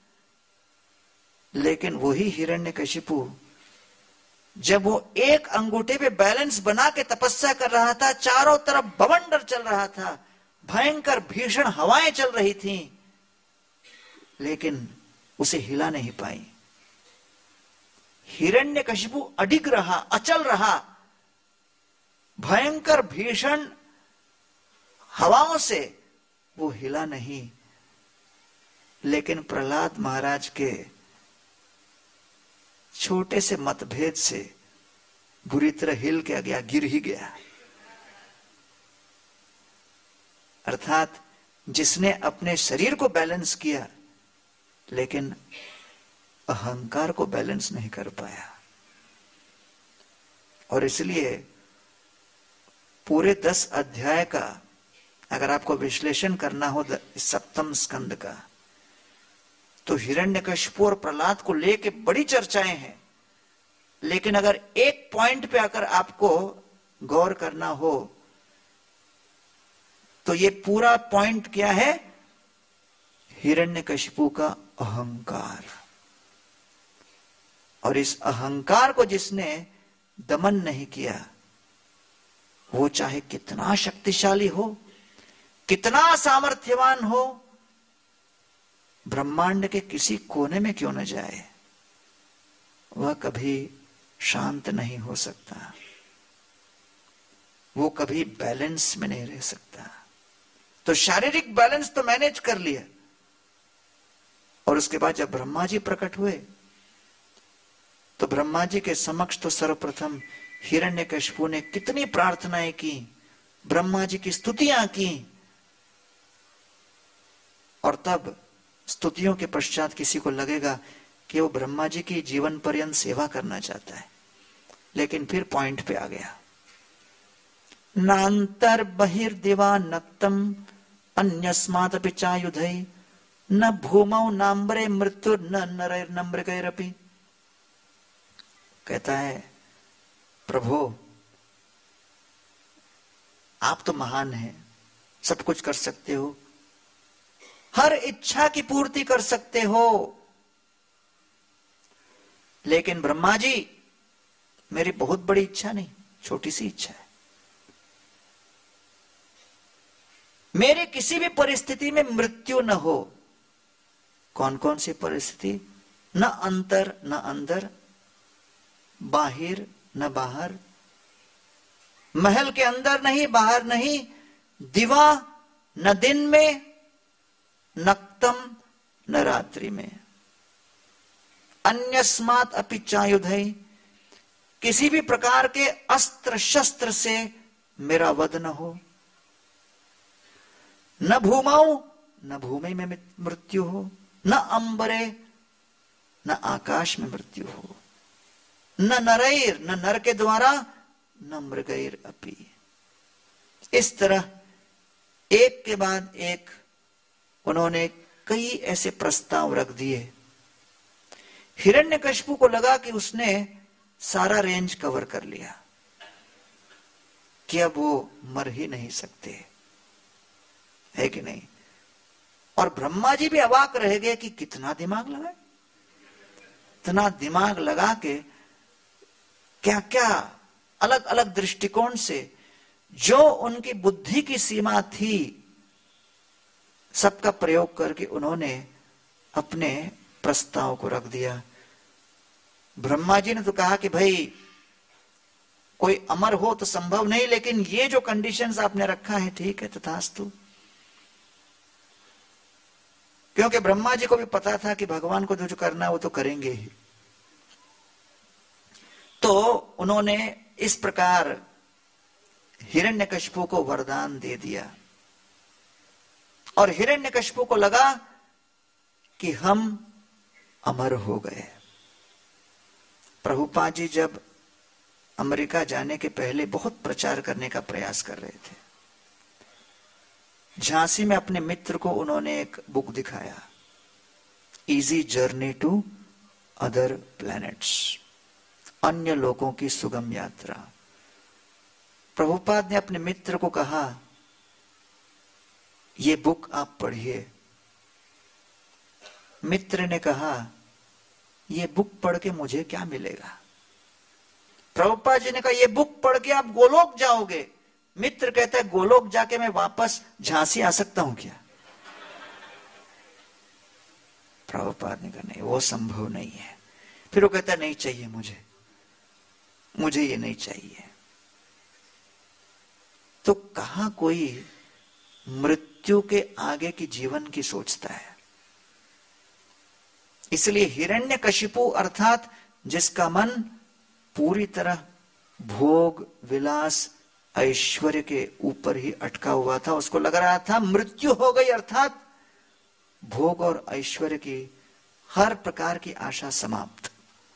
लेकिन वही हिरण्यकशिपु जब वो एक अंगूठे पे बैलेंस बना के तपस्या कर रहा था, चारों तरफ बवंडर चल रहा था, भयंकर भीषण हवाएं चल रही थीं, लेकिन उसे हिला नहीं पाई। हिरण्यकशिपु अडिग रहा, अचल रहा। भयंकर भीषण हवाओं से वो हिला नहीं। लेकिन प्रहलाद महाराज के छोटे से मतभेद से बुरी तरह हिल के गया, गिर ही गया। अर्थात जिसने अपने शरीर को बैलेंस किया लेकिन अहंकार को बैलेंस नहीं कर पाया। और इसलिए पूरे 10 अध्याय का अगर आपको विश्लेषण करना हो सप्तम स्कंद का, तो हिरण्यकशिपु और प्रहलाद को लेके बड़ी चर्चाएं हैं। लेकिन अगर एक पॉइंट पे आकर आपको गौर करना हो तो ये पूरा पॉइंट क्या है? हिरण्यकशिपु का अहंकार। और इस अहंकार को जिसने दमन नहीं किया, वो चाहे कितना शक्तिशाली हो, कितना सामर्थ्यवान हो, ब्रह्मांड के किसी कोने में क्यों न जाए, वह कभी शांत नहीं हो सकता, वो कभी बैलेंस में नहीं रह सकता। तो शारीरिक बैलेंस तो मैनेज कर लिया, और उसके बाद जब ब्रह्मा जी प्रकट हुए तो ब्रह्मा जी के समक्ष तो सर्वप्रथम हिरण्यकशिपु ने कितनी प्रार्थनाएं की, ब्रह्मा जी की स्तुतियां की, और तब स्तुतियों के पश्चात किसी को लगेगा कि वो ब्रह्मा जी की जीवन पर्यंत सेवा करना चाहता है, लेकिन फिर पॉइंट पे आ गया। नांतर बहिर्दिवा नक्तम अन्यस्मात् अपि चायुधै न भूमौ नाम्बरे मृत्यु न नरैर्नम्रकैरपि। कहता है प्रभु आप तो महान हैं, सब कुछ कर सकते हो, हर इच्छा की पूर्ति कर सकते हो, लेकिन ब्रह्मा जी मेरी बहुत बड़ी इच्छा नहीं, छोटी सी इच्छा है। मेरी किसी भी परिस्थिति में मृत्यु न हो। कौन कौन सी परिस्थिति? न अंतर न अंदर, बाहिर न बाहर, महल के अंदर नहीं बाहर नहीं, दिवा न दिन में, नक्तम न रात्रि में, अन्यस्मात् अपि चायुधै, किसी भी प्रकार के अस्त्र शस्त्र से मेरा वध न हो, न भूमाऊ न भूमि में मृत्यु हो, न अंबरे न आकाश में मृत्यु हो, न नरैर न नर के द्वारा, न मृगैर अपि। इस तरह एक के बाद एक उन्होंने कई ऐसे प्रस्ताव रख दिए। हिरण्यकशिपु को लगा कि उसने सारा रेंज कवर कर लिया, कि अब वो मर ही नहीं सकते, है कि नहीं। और ब्रह्मा जी भी अवाक रह गए कि कितना दिमाग लगा, इतना दिमाग लगा के क्या क्या अलग अलग दृष्टिकोण से जो उनकी बुद्धि की सीमा थी सबका प्रयोग करके उन्होंने अपने प्रस्ताव को रख दिया। ब्रह्मा जी ने तो कहा कि भाई कोई अमर हो तो संभव नहीं, लेकिन ये जो कंडीशंस आपने रखा है ठीक है, तथास्तु। क्योंकि ब्रह्मा जी को भी पता था कि भगवान को जो करना है वो तो करेंगे ही। तो उन्होंने इस प्रकार हिरण्यकशिपु को वरदान दे दिया, और हिरण्यकशिपु को लगा कि हम अमर हो गए। प्रभुपाद जी जब अमेरिका जाने के पहले बहुत प्रचार करने का प्रयास कर रहे थे, झांसी में अपने मित्र को उन्होंने एक बुक दिखाया, easy journey to other planets, अन्य लोगों की सुगम यात्रा। प्रभुपाद ने अपने मित्र को कहा ये बुक आप पढ़िए। मित्र ने कहा ये बुक पढ़ के मुझे क्या मिलेगा? प्रभुपाद जी ने कहा ये बुक पढ़ के आप गोलोक जाओगे। मित्र कहता है गोलोक जाके मैं वापस झांसी आ सकता हूं क्या? प्रभुपाद ने कहा नहीं, वो संभव नहीं है। फिर वो कहता नहीं चाहिए, मुझे ये नहीं चाहिए। तो कहां कोई मृत्यु के आगे की जीवन की सोचता है। इसलिए हिरण्यकशिपु अर्थात जिसका मन पूरी तरह भोग विलास ऐश्वर्य के ऊपर ही अटका हुआ था, उसको लग रहा था मृत्यु हो गई अर्थात भोग और ऐश्वर्य की हर प्रकार की आशा समाप्त।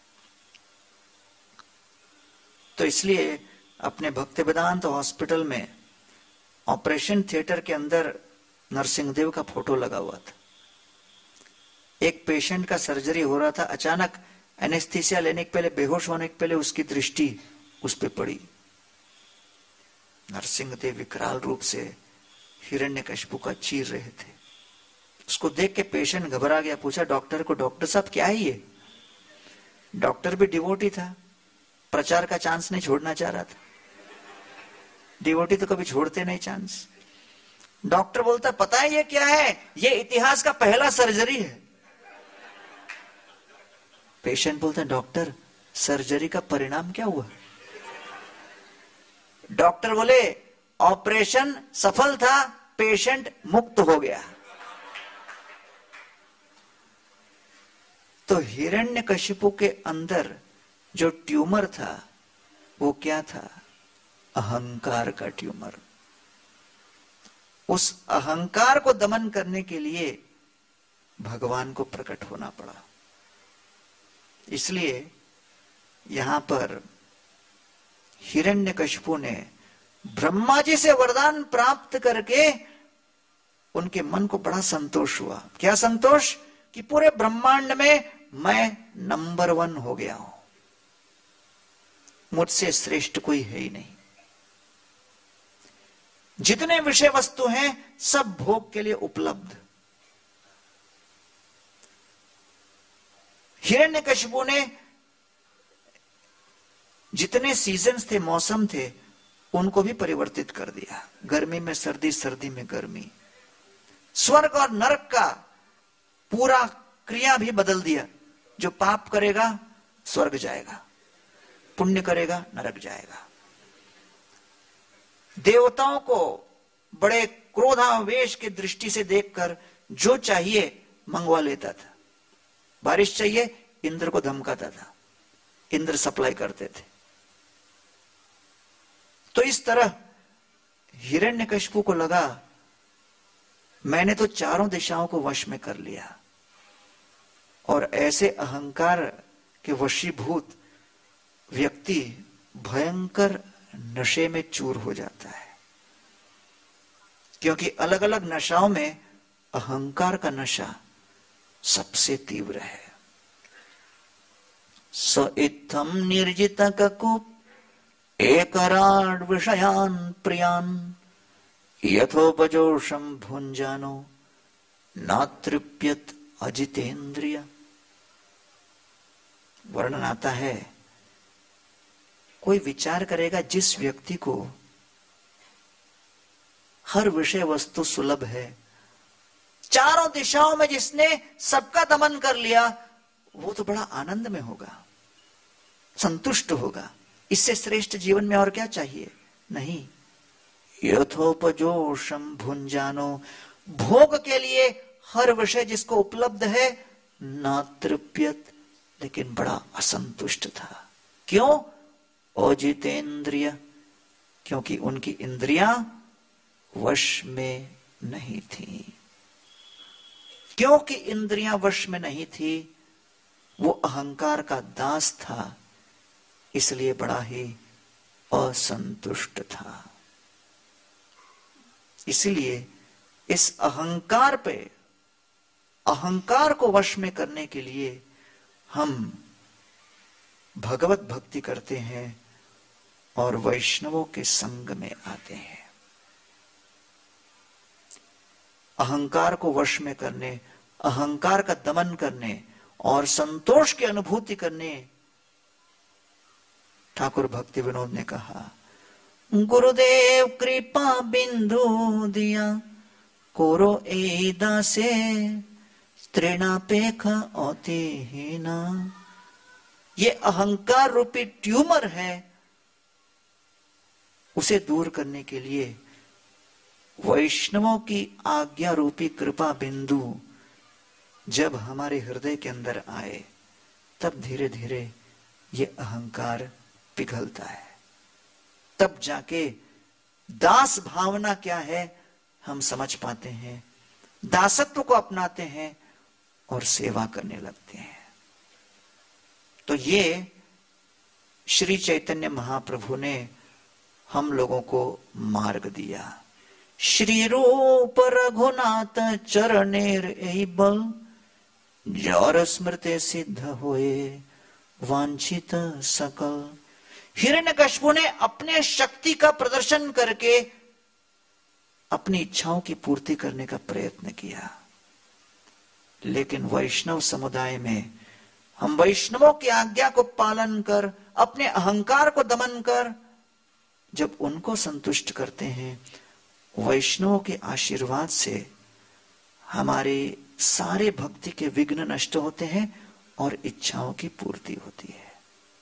तो इसलिए अपने भक्ति वेदांत हॉस्पिटल में ऑपरेशन थिएटर के अंदर नरसिंहदेव का फोटो लगा हुआ था। एक पेशेंट का सर्जरी हो रहा था, अचानक एनेस्थीसिया लेने के पहले, बेहोश होने के पहले उसकी दृष्टि उस पे पड़ी। नरसिंहदेव विकराल रूप से हिरण्यकशिपु का चीर रहे थे। उसको देख के पेशेंट घबरा गया, पूछा डॉक्टर को, डॉक्टर साहब क्या है ये? डॉक्टर भी डिवोटी था, प्रचार का चांस नहीं छोड़ना चाह रहा था। डिवोटी तो कभी छोड़ते नहीं चांस। डॉक्टर बोलता पता है ये क्या है? ये इतिहास का पहला सर्जरी है। पेशेंट बोलता डॉक्टर सर्जरी का परिणाम क्या हुआ? डॉक्टर बोले ऑपरेशन सफल था, पेशेंट मुक्त हो गया। तो हिरण्यकशिपु के अंदर जो ट्यूमर था वो क्या था? अहंकार का ट्यूमर। उस अहंकार को दमन करने के लिए भगवान को प्रकट होना पड़ा। इसलिए यहां पर हिरण्यकशिपु ने ब्रह्मा जी से वरदान प्राप्त करके उनके मन को बड़ा संतोष हुआ। क्या संतोष? कि पूरे ब्रह्मांड में मैं नंबर 1 हो गया हूं, मुझसे श्रेष्ठ कोई है ही नहीं। जितने विषय वस्तु हैं सब भोग के लिए उपलब्ध। हिरण्यकशिपु ने जितने सीजन्स थे, मौसम थे, उनको भी परिवर्तित कर दिया। गर्मी में सर्दी, सर्दी में गर्मी। स्वर्ग और नरक का पूरा क्रिया भी बदल दिया। जो पाप करेगा स्वर्ग जाएगा, पुण्य करेगा नरक जाएगा। देवताओं को बड़े क्रोधावेश की दृष्टि से देखकर जो चाहिए मंगवा लेता था। बारिश चाहिए, इंद्र को धमकाता था, इंद्र सप्लाई करते थे। तो इस तरह हिरण्यकशिपु को लगा मैंने तो चारों दिशाओं को वश में कर लिया। और ऐसे अहंकार के वशीभूत व्यक्ति भयंकर नशे में चूर हो जाता है, क्योंकि अलग अलग नशाओं में अहंकार का नशा सबसे तीव्र है। स इत्थम निर्जित ककुप एकराड विषयान प्रियान यथोपजोषम भुंजानो नातृप्यत अजितेंद्रिय। वर्णन आता है, कोई विचार करेगा जिस व्यक्ति को हर विषय वस्तु सुलभ है, चारों दिशाओं में जिसने सबका दमन कर लिया, वो तो बड़ा आनंद में होगा, संतुष्ट होगा। इससे श्रेष्ठ जीवन में और क्या चाहिए? नहीं। यथोपजोषम भुंजानो, भोग के लिए हर विषय जिसको उपलब्ध है, ना तृप्यत, लेकिन बड़ा असंतुष्ट था। क्यों? अजितेंद्रिय, क्योंकि उनकी इंद्रियां वश में नहीं थी। क्योंकि इंद्रियां वश में नहीं थी, वो अहंकार का दास था, इसलिए बड़ा ही असंतुष्ट था। इसलिए इस अहंकार पे, अहंकार को वश में करने के लिए हम भगवत भक्ति करते हैं और वैष्णवों के संग में आते हैं। अहंकार को वश में करने, अहंकार का दमन करने और संतोष की अनुभूति करने, ठाकुर भक्ति विनोद ने कहा, गुरुदेव कृपा बिंदु दिया कोरो एदा से तृणापेख अति हीना। ये अहंकार रूपी ट्यूमर है, उसे दूर करने के लिए वैष्णवों की आज्ञा रूपी कृपा बिंदु जब हमारे हृदय के अंदर आए, तब धीरे धीरे ये अहंकार पिघलता है। तब जाके दास भावना क्या है हम समझ पाते हैं, दासत्व को अपनाते हैं और सेवा करने लगते हैं। तो ये श्री चैतन्य महाप्रभु ने हम लोगों को मार्ग दिया। श्री रूप रघुनाथ चरणेर एहि बल, जौर स्मृति सिद्ध होए वांछित सकल। हिरण्यकशिपु ने अपने शक्ति का प्रदर्शन करके अपनी इच्छाओं की पूर्ति करने का प्रयत्न किया, लेकिन वैष्णव समुदाय में हम वैष्णवों की आज्ञा को पालन कर, अपने अहंकार को दमन कर जब उनको संतुष्ट करते हैं, वैष्णवों के आशीर्वाद से हमारे सारे भक्ति के विघ्न नष्ट होते हैं और इच्छाओं की पूर्ति होती है।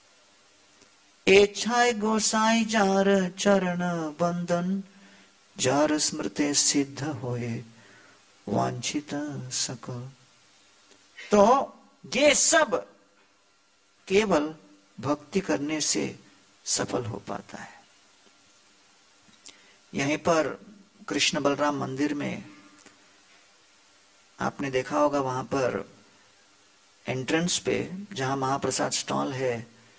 एच्छाय गोसाई जार चरण बंदन, जार स्मृति सिद्ध होए वांछित सकल। तो ये सब केवल भक्ति करने से सफल हो पाता है। यहीं पर कृष्ण बलराम मंदिर में आपने देखा होगा, वहां पर एंट्रेंस पे जहां महाप्रसाद स्टॉल है,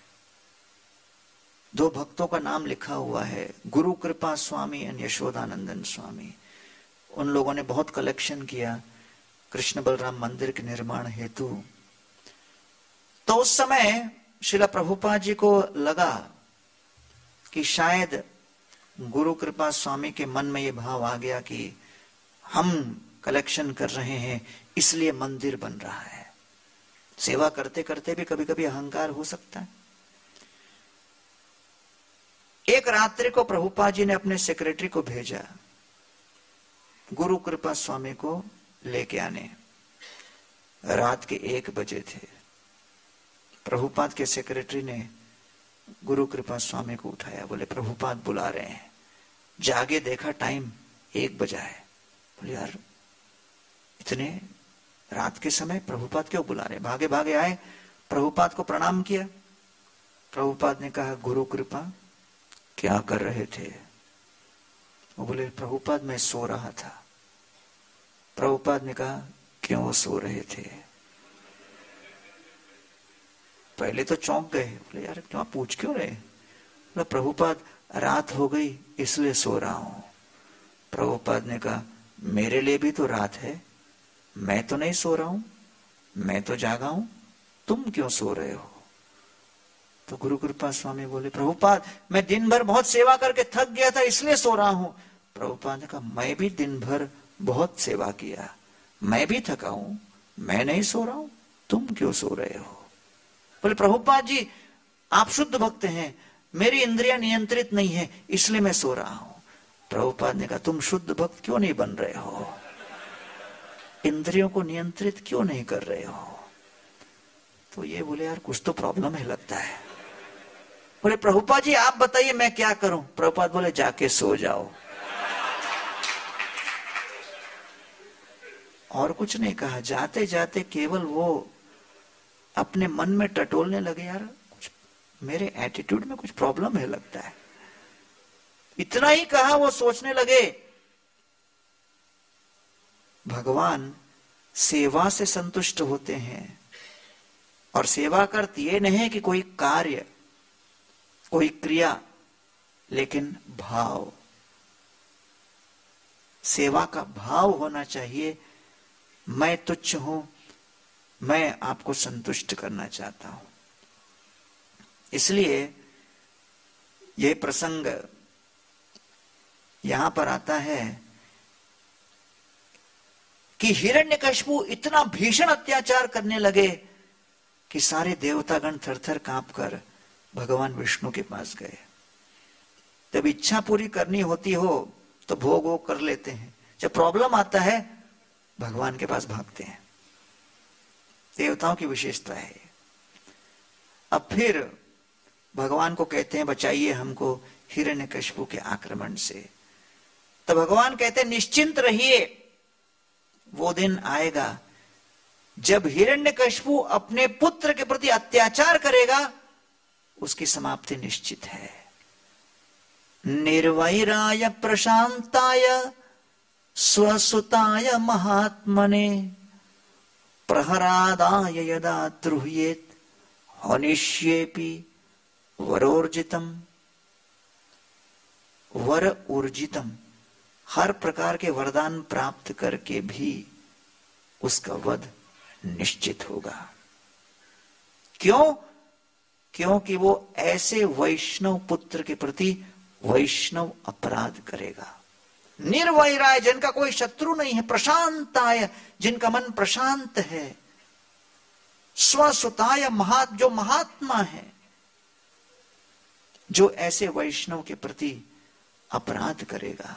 2 भक्तों का नाम लिखा हुआ है, गुरु कृपा स्वामी एंड यशोदानंदन स्वामी। उन लोगों ने बहुत कलेक्शन किया कृष्ण बलराम मंदिर के निर्माण हेतु। तो उस समय श्रील प्रभुपाद जी को लगा कि शायद गुरु कृपा स्वामी के मन में ये भाव आ गया कि हम कलेक्शन कर रहे हैं इसलिए मंदिर बन रहा है। सेवा करते करते भी कभी कभी अहंकार हो सकता है। एक रात्रि को प्रभुपाद जी ने अपने सेक्रेटरी को भेजा गुरु कृपा स्वामी को लेके आने। रात के 1 बजे थे। प्रभुपाद के सेक्रेटरी ने गुरु कृपा स्वामी को उठाया, बोले प्रभुपाद बुला रहे हैं। जागे देखा टाइम 1 बजा है। बोले यार इतने रात के समय प्रभुपाद क्यों बुला रहे? भागे भागे आए, प्रभुपाद को प्रणाम किया। प्रभुपाद ने कहा गुरु कृपा क्या कर रहे थे? वो बोले प्रभुपाद मैं सो रहा था। प्रभुपाद ने कहा क्यों सो रहे थे? पहले तो चौंक गए, बोले यार क्यों पूछ क्यों रहे? बोला प्रभुपाद रात हो गई इसलिए सो रहा हूं। प्रभुपाद ने कहा मेरे लिए भी तो रात है, मैं तो नहीं सो रहा हूं, मैं तो जागा हूं, तुम क्यों सो रहे हो? तो गुरु कृपा स्वामी बोले प्रभुपाद मैं दिन भर बहुत सेवा करके थक गया था इसलिए सो रहा हूं। प्रभुपाद ने कहा मैं भी दिन भर बहुत सेवा किया, मैं भी थका हूं, मैं नहीं सो रहा हूं, तुम क्यों सो रहे हो? बोले प्रभुपाद जी आप शुद्ध भक्त हैं, मेरी इंद्रियां नियंत्रित नहीं है इसलिए मैं सो रहा हूं। प्रभुपाद ने कहा तुम शुद्ध भक्त क्यों नहीं बन रहे हो? इंद्रियों को नियंत्रित क्यों नहीं कर रहे हो? तो ये बोले यार कुछ तो प्रॉब्लम है लगता है। बोले प्रभुपाद जी आप बताइए मैं क्या करूं? प्रभुपाद बोले जाके सो जाओ। और कुछ नहीं कहा। जाते जाते केवल वो अपने मन में टटोलने लगे, यार कुछ मेरे एटीट्यूड में कुछ प्रॉब्लम है लगता है। इतना ही कहा, वो सोचने लगे भगवान सेवा से संतुष्ट होते हैं, और सेवा का अर्थ ये नहीं कि कोई कार्य कोई क्रिया, लेकिन भाव। सेवा का भाव होना चाहिए, मैं तुच्छ हूं, मैं आपको संतुष्ट करना चाहता हूं। इसलिए यह प्रसंग यहां पर आता है कि हिरण्यकशिपु इतना भीषण अत्याचार करने लगे कि सारे देवतागण थरथर कांपकर भगवान विष्णु के पास गए। जब इच्छा पूरी करनी होती हो तो भोग वोग कर लेते हैं, जब प्रॉब्लम आता है भगवान के पास भागते हैं। देवताओं की विशेषता है। अब फिर भगवान को कहते हैं बचाइए हमको हिरण्यकशिपु के आक्रमण से। तो भगवान कहते हैं निश्चिंत रहिए, वो दिन आएगा जब हिरण्यकशिपु अपने पुत्र के प्रति अत्याचार करेगा, उसकी समाप्ति निश्चित है। निर्वैराय प्रशांताय स्वसुताय महात्मने प्रहरादाय यदा द्रुह्येत हनिष्येपि वरोर्जितम। वर ऊर्जितम, हर प्रकार के वरदान प्राप्त करके भी उसका वध निश्चित होगा। क्यों? क्योंकि वो ऐसे वैष्णव पुत्र के प्रति वैष्णव अपराध करेगा। निर्वैराय, जिनका कोई शत्रु नहीं है, प्रशांताय, जिनका मन प्रशांत है, स्वसुताय जो महात्मा है, जो ऐसे वैष्णव के प्रति अपराध करेगा।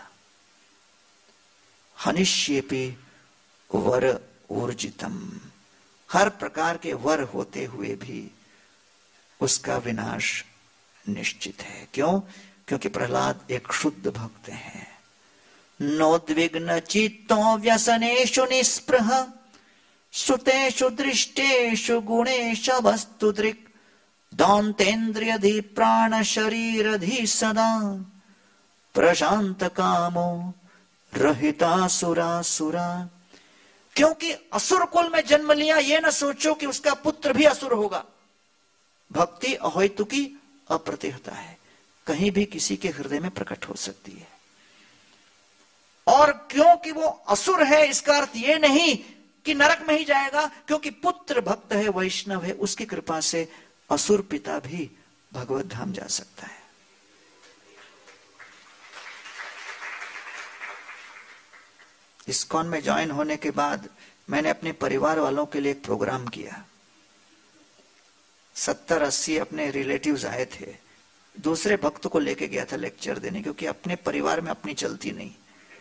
हनिष्येपि वर ऊर्जितम, हर प्रकार के वर होते हुए भी उसका विनाश निश्चित है। क्यों? क्योंकि प्रहलाद एक शुद्ध भक्त है। नोद्विग्न चित्तो व्यसनेषु निस्पृह सुतेषु दृष्टेषु गुणेषु वस्तुदृक् दान्तेन्द्रियधि प्राण शरीरधि सदा प्रशांत कामो रहितासुरा सुरा। क्योंकि असुर कुल में जन्म लिया, ये न सोचो कि उसका पुत्र भी असुर होगा। भक्ति अहैतुकी अप्रतिहता है, कहीं भी किसी के हृदय में प्रकट हो सकती है। और क्योंकि वो असुर है, इसका अर्थ ये नहीं कि नरक में ही जाएगा, क्योंकि पुत्र भक्त है, वैष्णव है, उसकी कृपा से असुर पिता भी भगवत धाम जा सकता है। इस्कॉन में ज्वाइन होने के बाद मैंने अपने परिवार वालों के लिए एक प्रोग्राम किया। 70-80 अपने रिलेटिव्स आए थे। दूसरे भक्त को लेके गया था लेक्चर देने, क्योंकि अपने परिवार में अपनी चलती नहीं।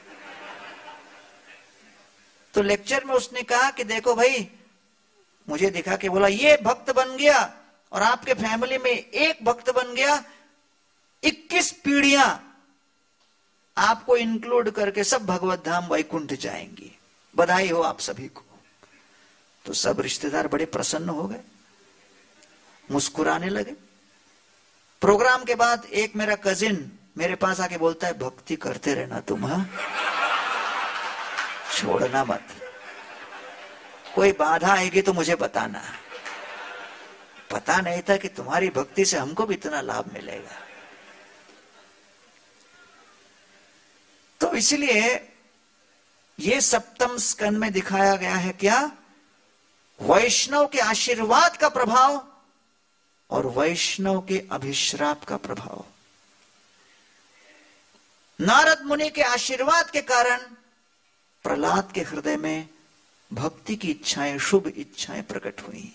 तो लेक्चर में उसने कहा कि देखो भाई, मुझे दिखा के बोला ये भक्त बन गया और आपके फैमिली में एक भक्त बन गया, 21 पीढ़ियां आपको इंक्लूड करके सब भगवत धाम वैकुंठ जाएंगी। बधाई हो आप सभी को। तो सब रिश्तेदार बड़े प्रसन्न हो गए, मुस्कुराने लगे। प्रोग्राम के बाद एक मेरा कजिन मेरे पास आके बोलता है, भक्ति करते रहना तुम, हाँ, छोड़ना मत, कोई बाधा आएगी तो मुझे बताना। पता नहीं था कि तुम्हारी भक्ति से हमको भी इतना लाभ मिलेगा। तो इसलिए ये सप्तम स्कंद में दिखाया गया है क्या? वैष्णव के आशीर्वाद का प्रभाव और वैष्णव के अभिश्राप का प्रभाव। नारद मुनि के आशीर्वाद के कारण प्रहलाद के हृदय में भक्ति की इच्छाएं, शुभ इच्छाएं प्रकट हुई,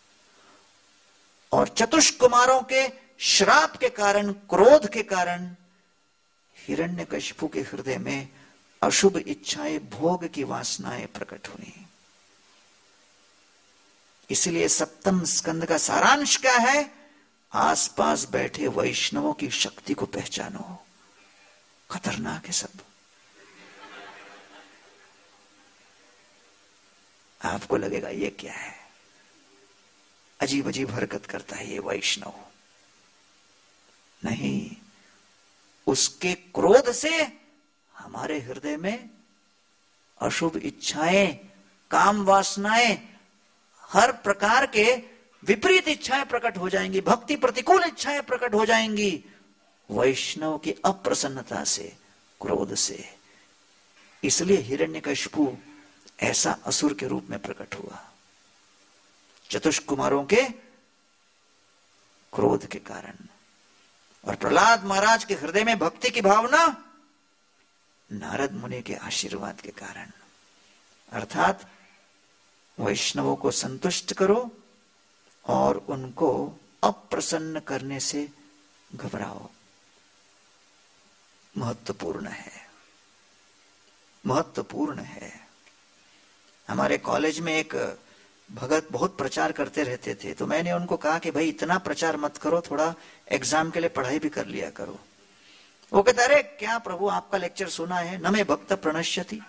और चतुष्कुमारों के श्राप के कारण, क्रोध के कारण हिरण्यकशिपु के हृदय में अशुभ इच्छाएं, भोग की वासनाएं प्रकट हुई। इसलिए सप्तम स्कंद का सारांश क्या है? आसपास बैठे वैष्णवों की शक्ति को पहचानो। खतरनाक है सब। आपको लगेगा ये क्या है, अजीब अजीब हरकत करता है ये वैष्णव। नहीं, उसके क्रोध से हमारे हृदय में अशुभ इच्छाएं, काम वासनाएं, हर प्रकार के विपरीत इच्छाएं प्रकट हो जाएंगी, भक्ति प्रतिकूल इच्छाएं प्रकट हो जाएंगी, वैष्णव की अप्रसन्नता से, क्रोध से। इसलिए हिरण्यकशिपु ऐसा असुर के रूप में प्रकट हुआ, चतुष्कुमारों के क्रोध के कारण। और प्रहलाद महाराज के हृदय में भक्ति की भावना नारद मुनि के आशीर्वाद के कारण। अर्थात वैष्णवों को संतुष्ट करो और उनको अप्रसन्न करने से घबराओ। महत्वपूर्ण है, महत्वपूर्ण है। हमारे कॉलेज में एक भगत बहुत प्रचार करते रहते थे, तो मैंने उनको कहा कि भाई इतना प्रचार मत करो, थोड़ा एग्जाम के लिए पढ़ाई भी कर लिया करो। वो कहता, अरे क्या प्रभु आपका लेक्चर सुना है, न मे भक्त प्रणश्यति।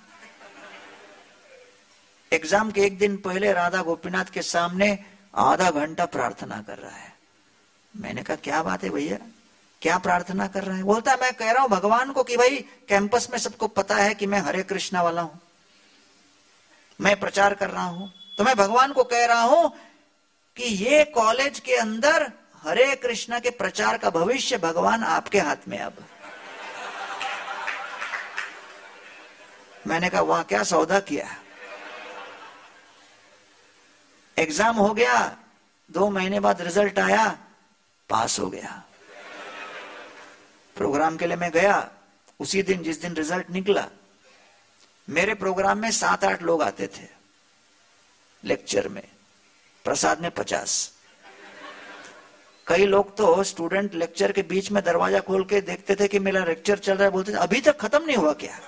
एग्जाम के एक दिन पहले राधा गोपीनाथ के सामने आधा घंटा प्रार्थना कर रहा है। मैंने कहा क्या बात है भैया, क्या प्रार्थना कर रहा है? बोलता मैं कह रहा हूं भगवान को कि भाई कैंपस में सबको पता है कि मैं हरे कृष्णा वाला हूं, मैं प्रचार कर रहा हूं, तो मैं भगवान को कह रहा हूं कि ये कॉलेज के अंदर हरे कृष्णा के प्रचार का भविष्य भगवान आपके हाथ में। अब मैंने कहा वाह क्या सौदा किया। एग्जाम हो गया, 2 महीने बाद रिजल्ट आया, पास हो गया। प्रोग्राम के लिए मैं गया, उसी दिन जिस दिन रिजल्ट निकला, मेरे प्रोग्राम में 7-8 लोग आते थे लेक्चर में, प्रसाद में 50। कई लोग तो स्टूडेंट लेक्चर के बीच में दरवाजा खोल के देखते थे कि मेरा लेक्चर चल रहा है, बोलते थे अभी तक खत्म नहीं हुआ क्या?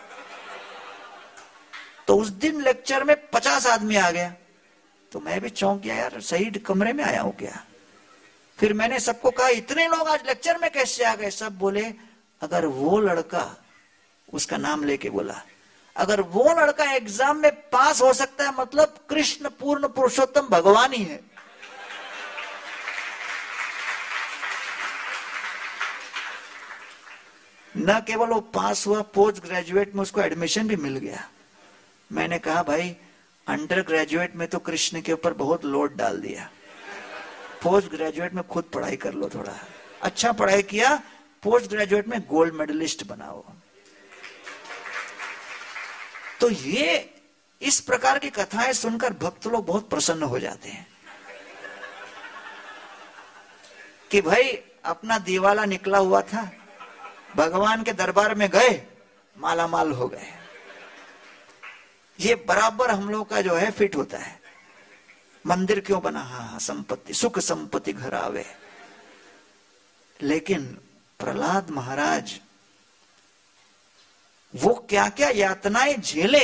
तो उस दिन लेक्चर में 50 आदमी आ गया, तो मैं भी चौंक गया, यार सही कमरे में आया हूं क्या? फिर मैंने सबको कहा इतने लोग आज लेक्चर में कैसे आ गए? सब बोले अगर वो लड़का, उसका नाम लेके बोला, अगर वो लड़का एग्जाम में पास हो सकता है, मतलब कृष्ण पूर्ण पुरुषोत्तम भगवान ही है। न केवल वो पास हुआ, पोस्ट ग्रेजुएट में उसको एडमिशन भी मिल गया। मैंने कहा भाई अंडर ग्रेजुएट में तो कृष्ण के ऊपर बहुत लोड डाल दिया, पोस्ट ग्रेजुएट में खुद पढ़ाई कर लो, थोड़ा अच्छा पढ़ाई किया, पोस्ट ग्रेजुएट में गोल्ड मेडलिस्ट बनाओ। तो ये इस प्रकार की कथाएं सुनकर भक्त लोग बहुत प्रसन्न हो जाते हैं कि भाई अपना दिवाला निकला हुआ था, भगवान के दरबार में गए, मालामाल हो गए। ये बराबर हम लोग का जो है फिट होता है। मंदिर क्यों बना? हाँ, संपत्ति, सुख संपत्ति घर आवे। लेकिन प्रहलाद महाराज वो क्या क्या यातनाएं झेले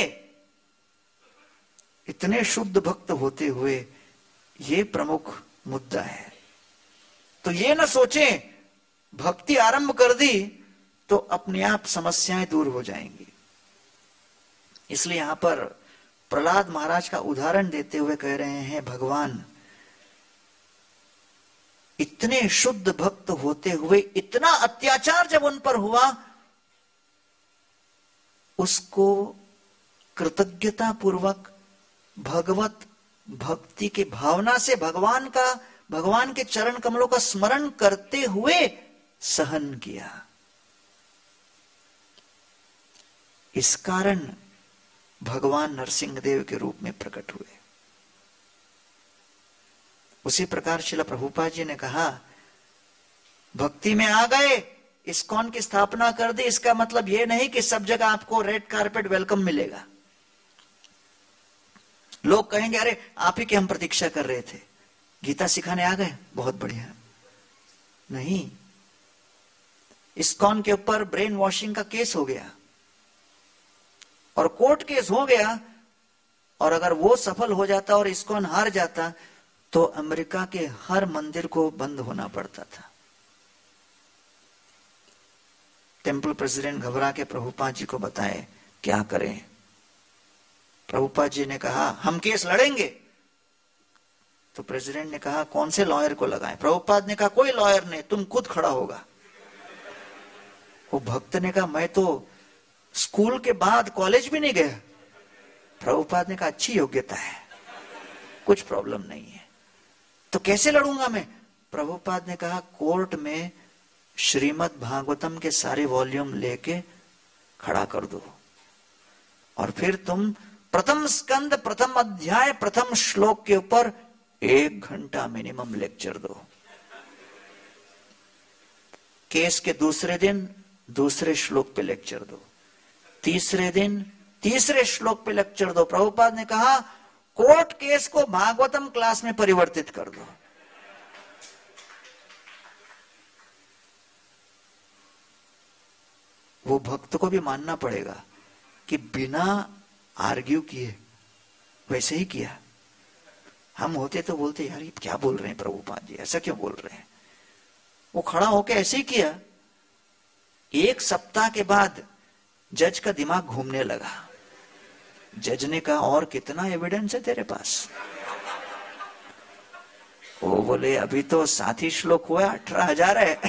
इतने शुद्ध भक्त होते हुए, ये प्रमुख मुद्दा है। तो ये ना सोचें भक्ति आरंभ कर दी तो अपने आप समस्याएं दूर हो जाएंगी। इसलिए यहां पर प्रहलाद महाराज का उदाहरण देते हुए कह रहे हैं, भगवान इतने शुद्ध भक्त होते हुए इतना अत्याचार जब उन पर हुआ, उसको कृतज्ञता पूर्वक भगवत भक्ति की भावना से भगवान के चरण कमलों का स्मरण करते हुए सहन किया। इस कारण भगवान नरसिंहदेव के रूप में प्रकट हुए। उसी प्रकार श्रील प्रभुपाद जी ने कहा, भक्ति में आ गए, इस्कॉन की स्थापना कर दी, इसका मतलब यह नहीं कि सब जगह आपको रेड कारपेट वेलकम मिलेगा। लोग कहेंगे अरे आप ही की हम प्रतीक्षा कर रहे थे, गीता सिखाने आ गए, बहुत बढ़िया। नहीं, इस्कॉन के ऊपर ब्रेन वॉशिंग का केस हो गया और कोर्ट केस हो गया, और अगर वो सफल हो जाता और इस्कॉन हार जाता तो अमेरिका के हर मंदिर को बंद होना पड़ता था। टेम्पल प्रेसिडेंट घबरा के प्रभुपाद जी को बताए क्या करें। प्रभुपाद जी ने कहा हम केस लड़ेंगे। तो प्रेसिडेंट ने कहा कौन से लॉयर को लगाएं? प्रभुपाद ने कहा कोई लॉयर नहीं, तुम खुद खड़ा होगा। वो भक्त ने कहा मैं तो स्कूल के बाद कॉलेज भी नहीं गया। प्रभुपाद ने कहा अच्छी योग्यता है, कुछ प्रॉब्लम नहीं है, तो कैसे लड़ूंगा मैं? प्रभुपाद ने कहा कोर्ट में श्रीमद् भागवतम के सारे वॉल्यूम लेके खड़ा कर दो और फिर तुम प्रथम स्कंद प्रथम अध्याय प्रथम श्लोक के ऊपर 1 घंटा मिनिमम लेक्चर दो। केस के दूसरे दिन दूसरे श्लोक पे लेक्चर दो, तीसरे दिन तीसरे श्लोक पे लेक्चर दो। प्रभुपाद ने कहा कोर्ट केस को भागवतम क्लास में परिवर्तित कर दो। वो भक्त को भी मानना पड़ेगा कि बिना आर्ग्यू किए वैसे ही किया। हम होते तो बोलते यार ये क्या बोल रहे हैं प्रभुपाद जी, ऐसा क्यों बोल रहे हैं। वो खड़ा होकर ऐसे ही किया। 1 सप्ताह के बाद जज का दिमाग घूमने लगा। जज ने कहा और कितना एविडेंस है तेरे पास? वो बोले अभी तो 7 ही श्लोक हुआ, 18,000 है।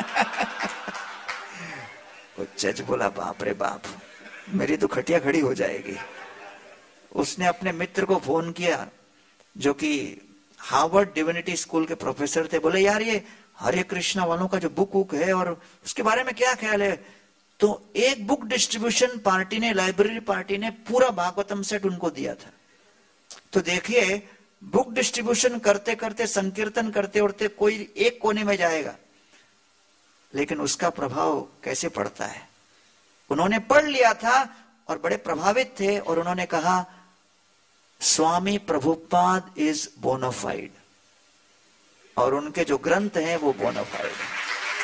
वो जज बोला बाप रे बाप, मेरी तो खटिया खड़ी हो जाएगी। उसने अपने मित्र को फोन किया जो कि हार्वर्ड डिविनिटी स्कूल के प्रोफेसर थे। बोले यार ये हरे कृष्णा वालों का जो बुक है और उसके बारे में क्या ख्याल है? तो एक बुक डिस्ट्रीब्यूशन पार्टी ने, लाइब्रेरी पार्टी ने पूरा भागवतम सेट उनको दिया था। तो देखिए बुक डिस्ट्रीब्यूशन करते करते, संकीर्तन करते उड़ते कोई एक कोने में जाएगा, लेकिन उसका प्रभाव कैसे पड़ता है। उन्होंने पढ़ लिया था और बड़े प्रभावित थे और उन्होंने कहा स्वामी प्रभुपाद इज बोनाफाइड, और उनके जो ग्रंथ हैं वो बोनाफाइड है।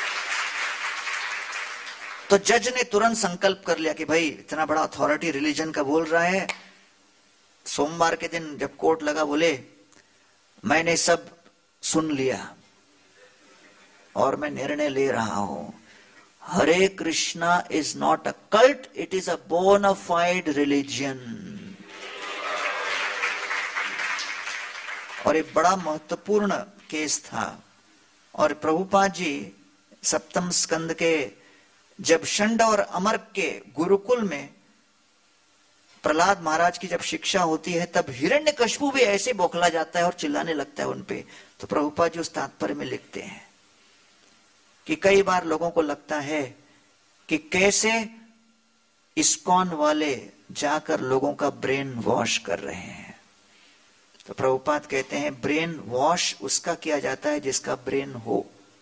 तो जज ने तुरंत संकल्प कर लिया कि भाई इतना बड़ा अथॉरिटी रिलीजन का बोल रहा है। सोमवार के दिन जब कोर्ट लगा बोले मैंने सब सुन लिया और मैं निर्णय ले रहा हूं, Hare Krishna is not a cult, it is a bona fide religion. और एक बड़ा महत्वपूर्ण केस था। और प्रभुपाद जी 7वें स्कंद के जब षंड और अमर के गुरुकुल में प्रहलाद महाराज की जब शिक्षा होती है, तब हिरण्यकशिपु भी ऐसे बौखला जाता है और चिल्लाने लगता है उनपे। तो प्रभुपाद जी उस तात्पर्य में लिखते हैं कि कई बार लोगों को लगता है कि कैसे इस्कॉन वाले जाकर लोगों का ब्रेन वॉश कर रहे हैं। तो प्रभुपाद कहते हैं ब्रेन वॉश उसका किया जाता है जिसका ब्रेन हो,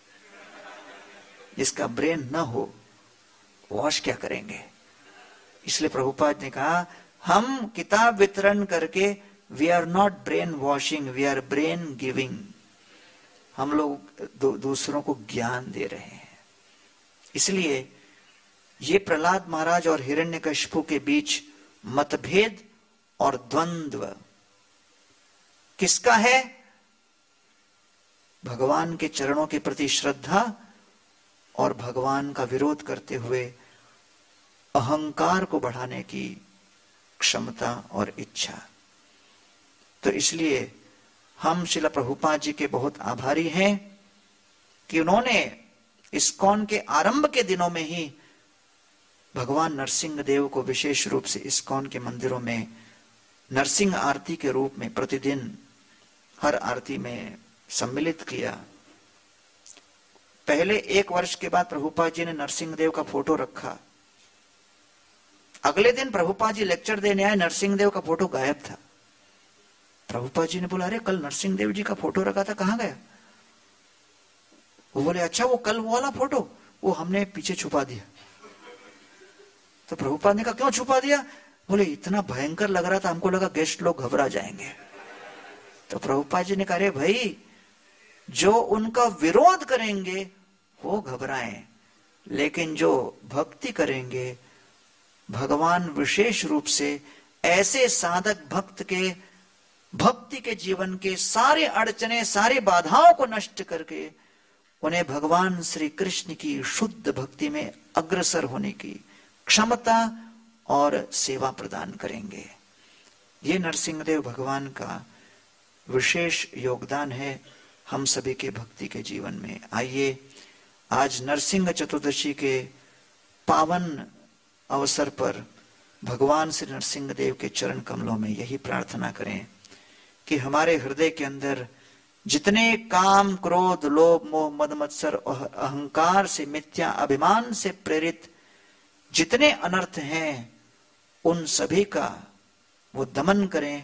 जिसका ब्रेन न हो वॉश क्या करेंगे। इसलिए प्रभुपाद ने कहा हम किताब वितरण करके we are not brain washing, we are brain giving. हम लोग दूसरों को ज्ञान दे रहे हैं। इसलिए ये प्रहलाद महाराज और हिरण्यकशिपु के बीच मतभेद और द्वंद्व किसका है? भगवान के चरणों के प्रति श्रद्धा और भगवान का विरोध करते हुए अहंकार को बढ़ाने की क्षमता और इच्छा। तो इसलिए हम श्रील प्रभुपाद जी के बहुत आभारी हैं कि उन्होंने इस्कॉन के आरंभ के दिनों में ही भगवान नरसिंह देव को विशेष रूप से इस्कॉन के मंदिरों में नरसिंह आरती के रूप में प्रतिदिन हर आरती में सम्मिलित किया। पहले 1 वर्ष के बाद प्रभुपाद जी ने नरसिंह देव का फोटो रखा। अगले दिन प्रभुपाद जी लेक्चर देने आए, नरसिंह देव का फोटो गायब था। प्रभुपाद जी ने बोला अरे कल नरसिंह देव जी का फोटो रखा था, कहां गया? वो बोले अच्छा वो कल वो वाला फोटो वो हमने पीछे छुपा दिया। तो प्रभुपाद ने कहा क्यों छुपा दिया? बोले इतना भयंकर लग रहा था, हमको लगा गेस्ट लोग घबरा जाएंगे। तो प्रभुपाद जी ने कहा अरे भाई जो उनका विरोध करेंगे वो घबराएं, लेकिन जो भक्ति करेंगे भगवान विशेष रूप से ऐसे साधक भक्त के भक्ति के जीवन के सारे अड़चने सारी बाधाओं को नष्ट करके उन्हें भगवान श्री कृष्ण की शुद्ध भक्ति में अग्रसर होने की क्षमता और सेवा प्रदान करेंगे। ये नरसिंहदेव भगवान का विशेष योगदान है हम सभी के भक्ति के जीवन में। आइए आज नरसिंह चतुर्दशी के पावन अवसर पर भगवान श्री नरसिंह देव के चरण कमलों में यही प्रार्थना करें कि हमारे हृदय के अंदर जितने काम क्रोध लोभ मोह मद मत्सर और अहंकार से मिथ्या अभिमान से प्रेरित जितने अनर्थ हैं उन सभी का वो दमन करें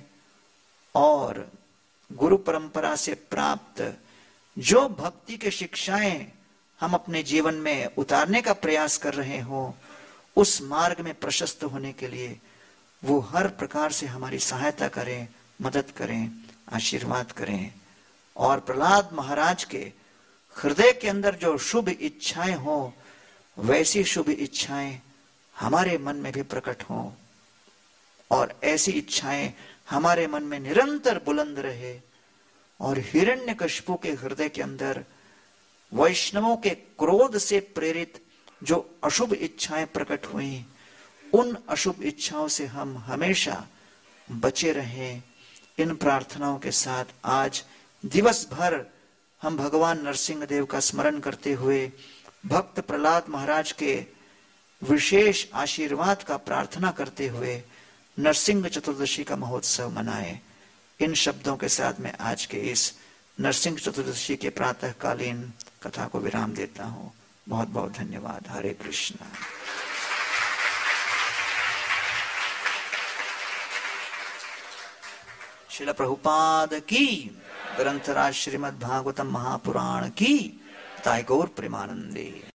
और गुरु परंपरा से प्राप्त जो भक्ति के शिक्षाएं हम अपने जीवन में उतारने का प्रयास कर रहे हो उस मार्ग में प्रशस्त होने के लिए वो हर प्रकार से हमारी सहायता करें, मदद करें, आशीर्वाद करें। और प्रहलाद महाराज के हृदय के अंदर जो शुभ इच्छाएं हो वैसी शुभ इच्छाएं हमारे मन में भी प्रकट हो और ऐसी इच्छाएं हमारे मन में निरंतर बुलंद रहे। और हिरण्यकशिपु के हृदय के अंदर वैष्णवों के क्रोध से प्रेरित जो अशुभ इच्छाएं प्रकट हुई उन अशुभ इच्छाओं से हम हमेशा बचे रहें। इन प्रार्थनाओं के साथ आज दिवस भर हम भगवान नरसिंह देव का स्मरण करते हुए भक्त प्रहलाद महाराज के विशेष आशीर्वाद का प्रार्थना करते हुए नरसिंह चतुर्दशी का महोत्सव मनाए। इन शब्दों के साथ मैं आज के इस नरसिंह चतुर्दशी के प्रातःकालीन कथा को विराम देता हूं। बहुत बहुत धन्यवाद। हरे कृष्णा। श्रील प्रभुपाद की, ग्रंथराज श्रीमद् भागवतम महापुराण की, ताई गौर प्रेमानंदे।